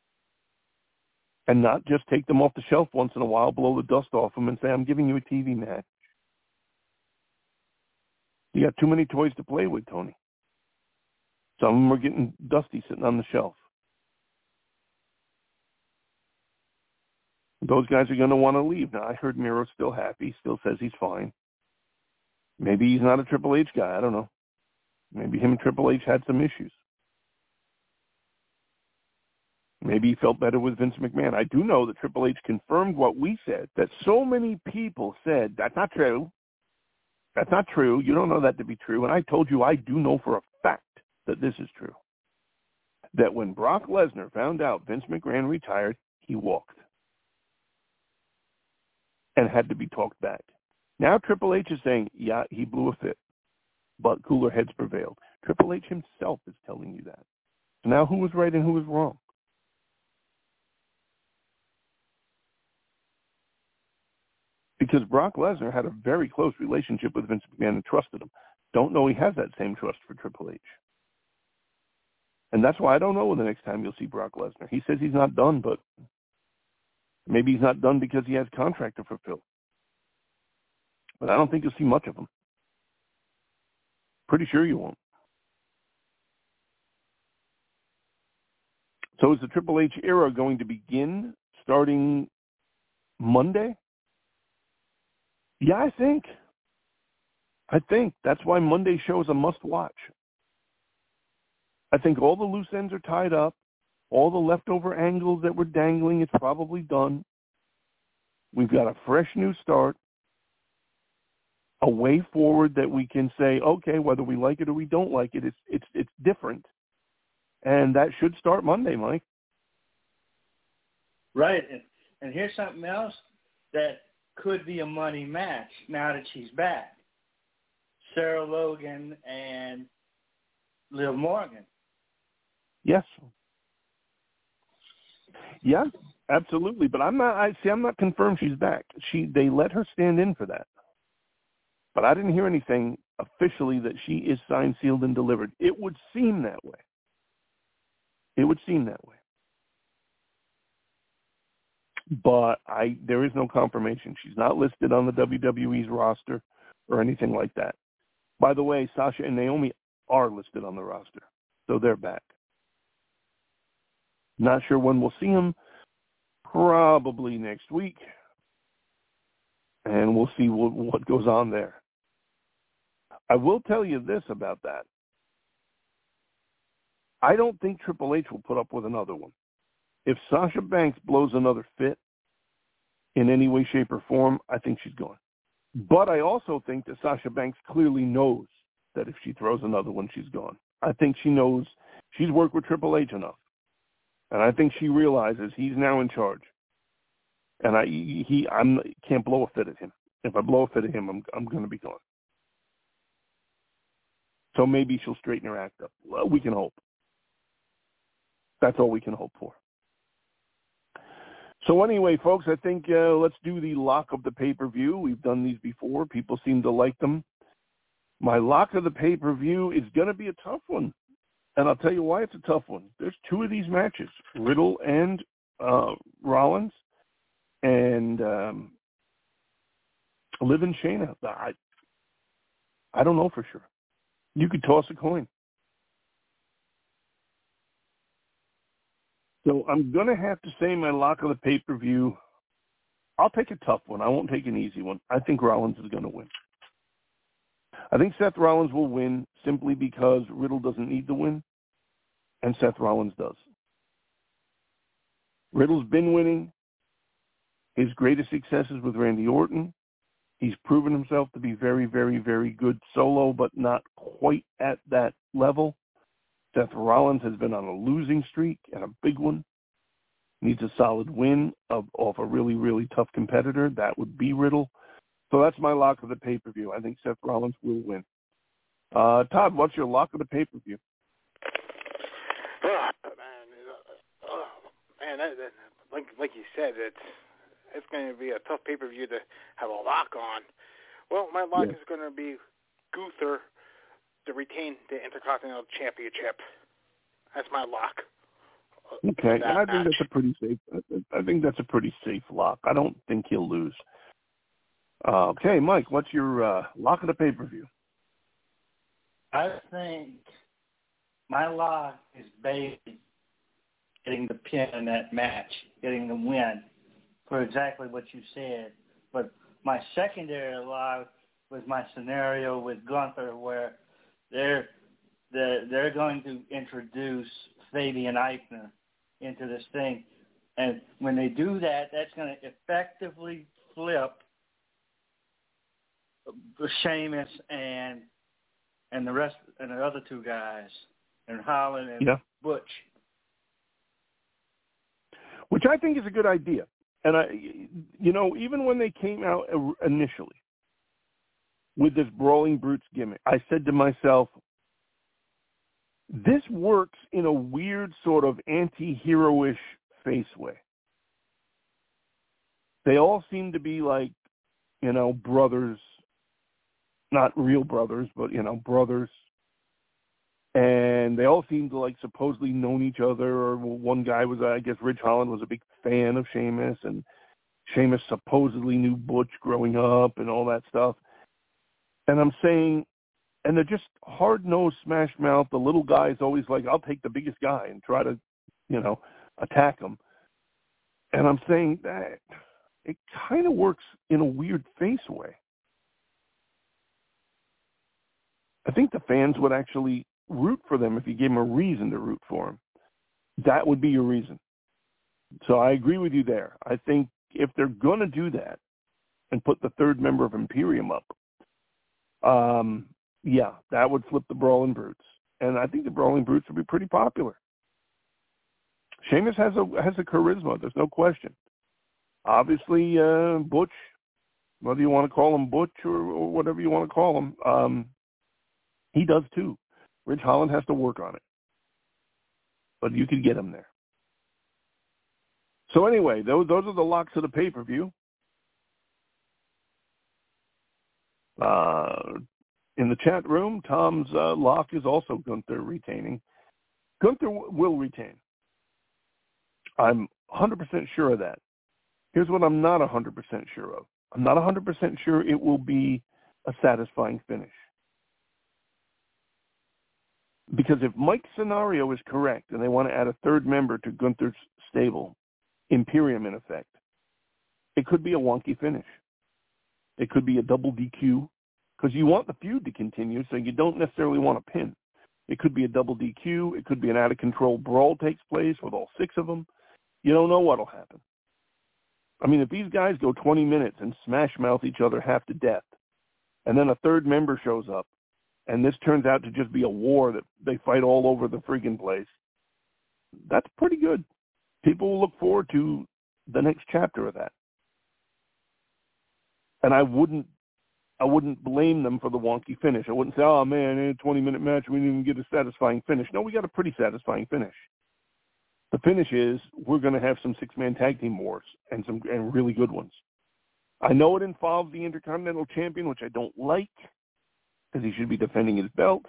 And not just take them off the shelf once in a while, blow the dust off them, and say, I'm giving you a TV match. You got too many toys to play with, Tony. Some of them are getting dusty sitting on the shelf. Those guys are going to want to leave. Now, I heard Miro's still happy, still says he's fine. Maybe he's not a Triple H guy. I don't know. Maybe him and Triple H had some issues. Maybe he felt better with Vince McMahon. I do know that Triple H confirmed what we said, that so many people said, that's not true. That's not true. You don't know that to be true. And I told you I do know for a fact that this is true. That when Brock Lesnar found out Vince McMahon retired, he walked. And had to be talked back. Now Triple H is saying, yeah, he blew a fit, but cooler heads prevailed. Triple H himself is telling you that. So now who was right and who was wrong? Because Brock Lesnar had a very close relationship with Vince McMahon and trusted him. Don't know he has that same trust for Triple H. And that's why I don't know the next time you'll see Brock Lesnar. He says he's not done, but maybe he's not done because he has contract to fulfill. But I don't think you'll see much of him. Pretty sure you won't. So is the Triple H era going to begin starting Monday? Yeah, I think. That's why Monday show is a must-watch. I think all the loose ends are tied up. All the leftover angles that were dangling, it's probably done. We've got a fresh new start. A way forward that we can say, okay, whether we like it or we don't like it, it's different. And that should start Monday, Mike. Right. And here's something else that could be a money match now that she's back. Sarah Logan and Liv Morgan. Yes. Yeah, absolutely. But I'm not confirmed she's back. They let her stand in for that. But I didn't hear anything officially that she is signed, sealed, and delivered. It would seem that way. But there is no confirmation. She's not listed on the WWE's roster or anything like that. By the way, Sasha and Naomi are listed on the roster, so they're back. Not sure when we'll see them. Probably next week. And we'll see what goes on there. I will tell you this about that. I don't think Triple H will put up with another one. If Sasha Banks blows another fit in any way, shape, or form, I think she's gone. But I also think that Sasha Banks clearly knows that if she throws another one, she's gone. I think she knows she's worked with Triple H enough. And I think she realizes he's now in charge. And I can't blow a fit at him. If I blow a fit at him, I'm going to be gone. So maybe she'll straighten her act up. Well, we can hope. That's all we can hope for. So anyway, folks, I think let's do the lock of the pay-per-view. We've done these before. People seem to like them. My lock of the pay-per-view is going to be a tough one. And I'll tell you why it's a tough one. There's two of these matches, Riddle and Rollins, and Liv and Shayna. I don't know for sure. You could toss a coin. So I'm going to have to say my lock of the pay-per-view, I'll take a tough one. I won't take an easy one. I think Rollins is going to win. I think Seth Rollins will win simply because Riddle doesn't need the win, and Seth Rollins does. Riddle's been winning. His greatest success is with Randy Orton. He's proven himself to be very, very, very good solo, but not quite at that level. Seth Rollins has been on a losing streak, and a big one. Needs a solid win off a really, really tough competitor. That would be Riddle. So that's my lock of the pay-per-view. I think Seth Rollins will win. Todd, what's your lock of the pay-per-view? Like you said, it's going to be a tough pay-per-view to have a lock on. Well, my lock is going to be Gunther to retain the Intercontinental Championship. That's my lock. Okay, and I think that's a pretty safe. I think that's a pretty safe lock. I don't think he'll lose. Okay, Mike, what's your lock of the pay-per-view? I think my lock is Bayley getting the pin in that match, getting the win for exactly what you said. But my secondary lock was my scenario with Gunther, where they're going to introduce Fabian Eichner into this thing, and when they do that, that's going to effectively flip Sheamus and the rest and the other two guys, and Holland and Butch. Which I think is a good idea. And even when they came out initially with this Brawling Brutes gimmick, I said to myself, this works in a weird sort of anti-hero-ish face way. They all seem to be like, brothers, not real brothers, but, brothers. And they all seem to, like, supposedly known each other. Or one guy was, I guess, Ridge Holland was a big fan of Sheamus, and Sheamus supposedly knew Butch growing up and all that stuff. And I'm saying, and they're just hard-nosed, smash-mouth. The little guy is always like, I'll take the biggest guy and try to, attack him. And I'm saying that it kind of works in a weird face way. I think the fans would actually root for them if you gave them a reason to root for them. That would be your reason. So I agree with you there. I think if they're going to do that and put the third member of Imperium up, that would flip the Brawling Brutes. And I think the Brawling Brutes would be pretty popular. Sheamus has a charisma. There's no question. Obviously, Butch, whether you want to call him Butch or whatever you want to call him, he does too. Ridge Holland has to work on it. But you could get him there. So anyway, those are the locks of the pay-per-view. In the chat room, Tom's lock is also Gunther retaining. Gunther will retain. I'm 100% sure of that. Here's what I'm not 100% sure of. I'm not 100% sure it will be a satisfying finish. Because if Mike's scenario is correct and they want to add a third member to Gunther's stable, Imperium in effect, it could be a wonky finish. It could be a double DQ, because you want the feud to continue, so you don't necessarily want a pin. It could be a double DQ. It could be an out-of-control brawl takes place with all six of them. You don't know what'll happen. I mean, if these guys go 20 minutes and smash-mouth each other half to death, and then a third member shows up, and this turns out to just be a war that they fight all over the friggin' place, that's pretty good. People will look forward to the next chapter of that. And I wouldn't blame them for the wonky finish. I wouldn't say, oh, man, in a 20-minute match, we didn't even get a satisfying finish. No, we got a pretty satisfying finish. The finish is we're going to have some six-man tag team wars and really good ones. I know it involves the Intercontinental Champion, which I don't like, because he should be defending his belt.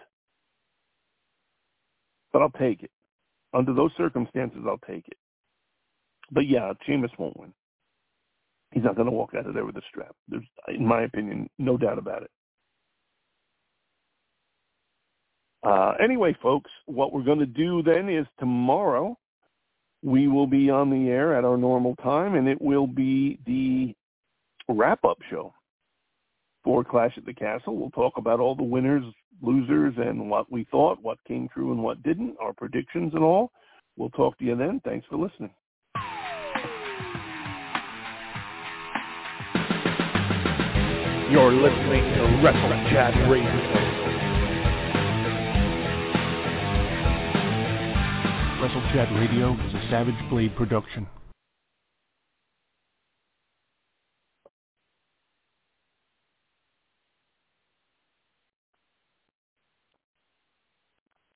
But I'll take it. Under those circumstances, I'll take it. But yeah, Sheamus won't win. He's not going to walk out of there with a strap. There's, in my opinion, no doubt about it. Anyway, folks, what we're going to do then is tomorrow we will be on the air at our normal time, and it will be the wrap-up show for Clash at the Castle. We'll talk about all the winners, losers, and what we thought, what came true and what didn't, our predictions and all. We'll talk to you then. Thanks for listening. You're listening to Wrestle Chat Radio. Wrestle Chat Radio is a Savage Blade production.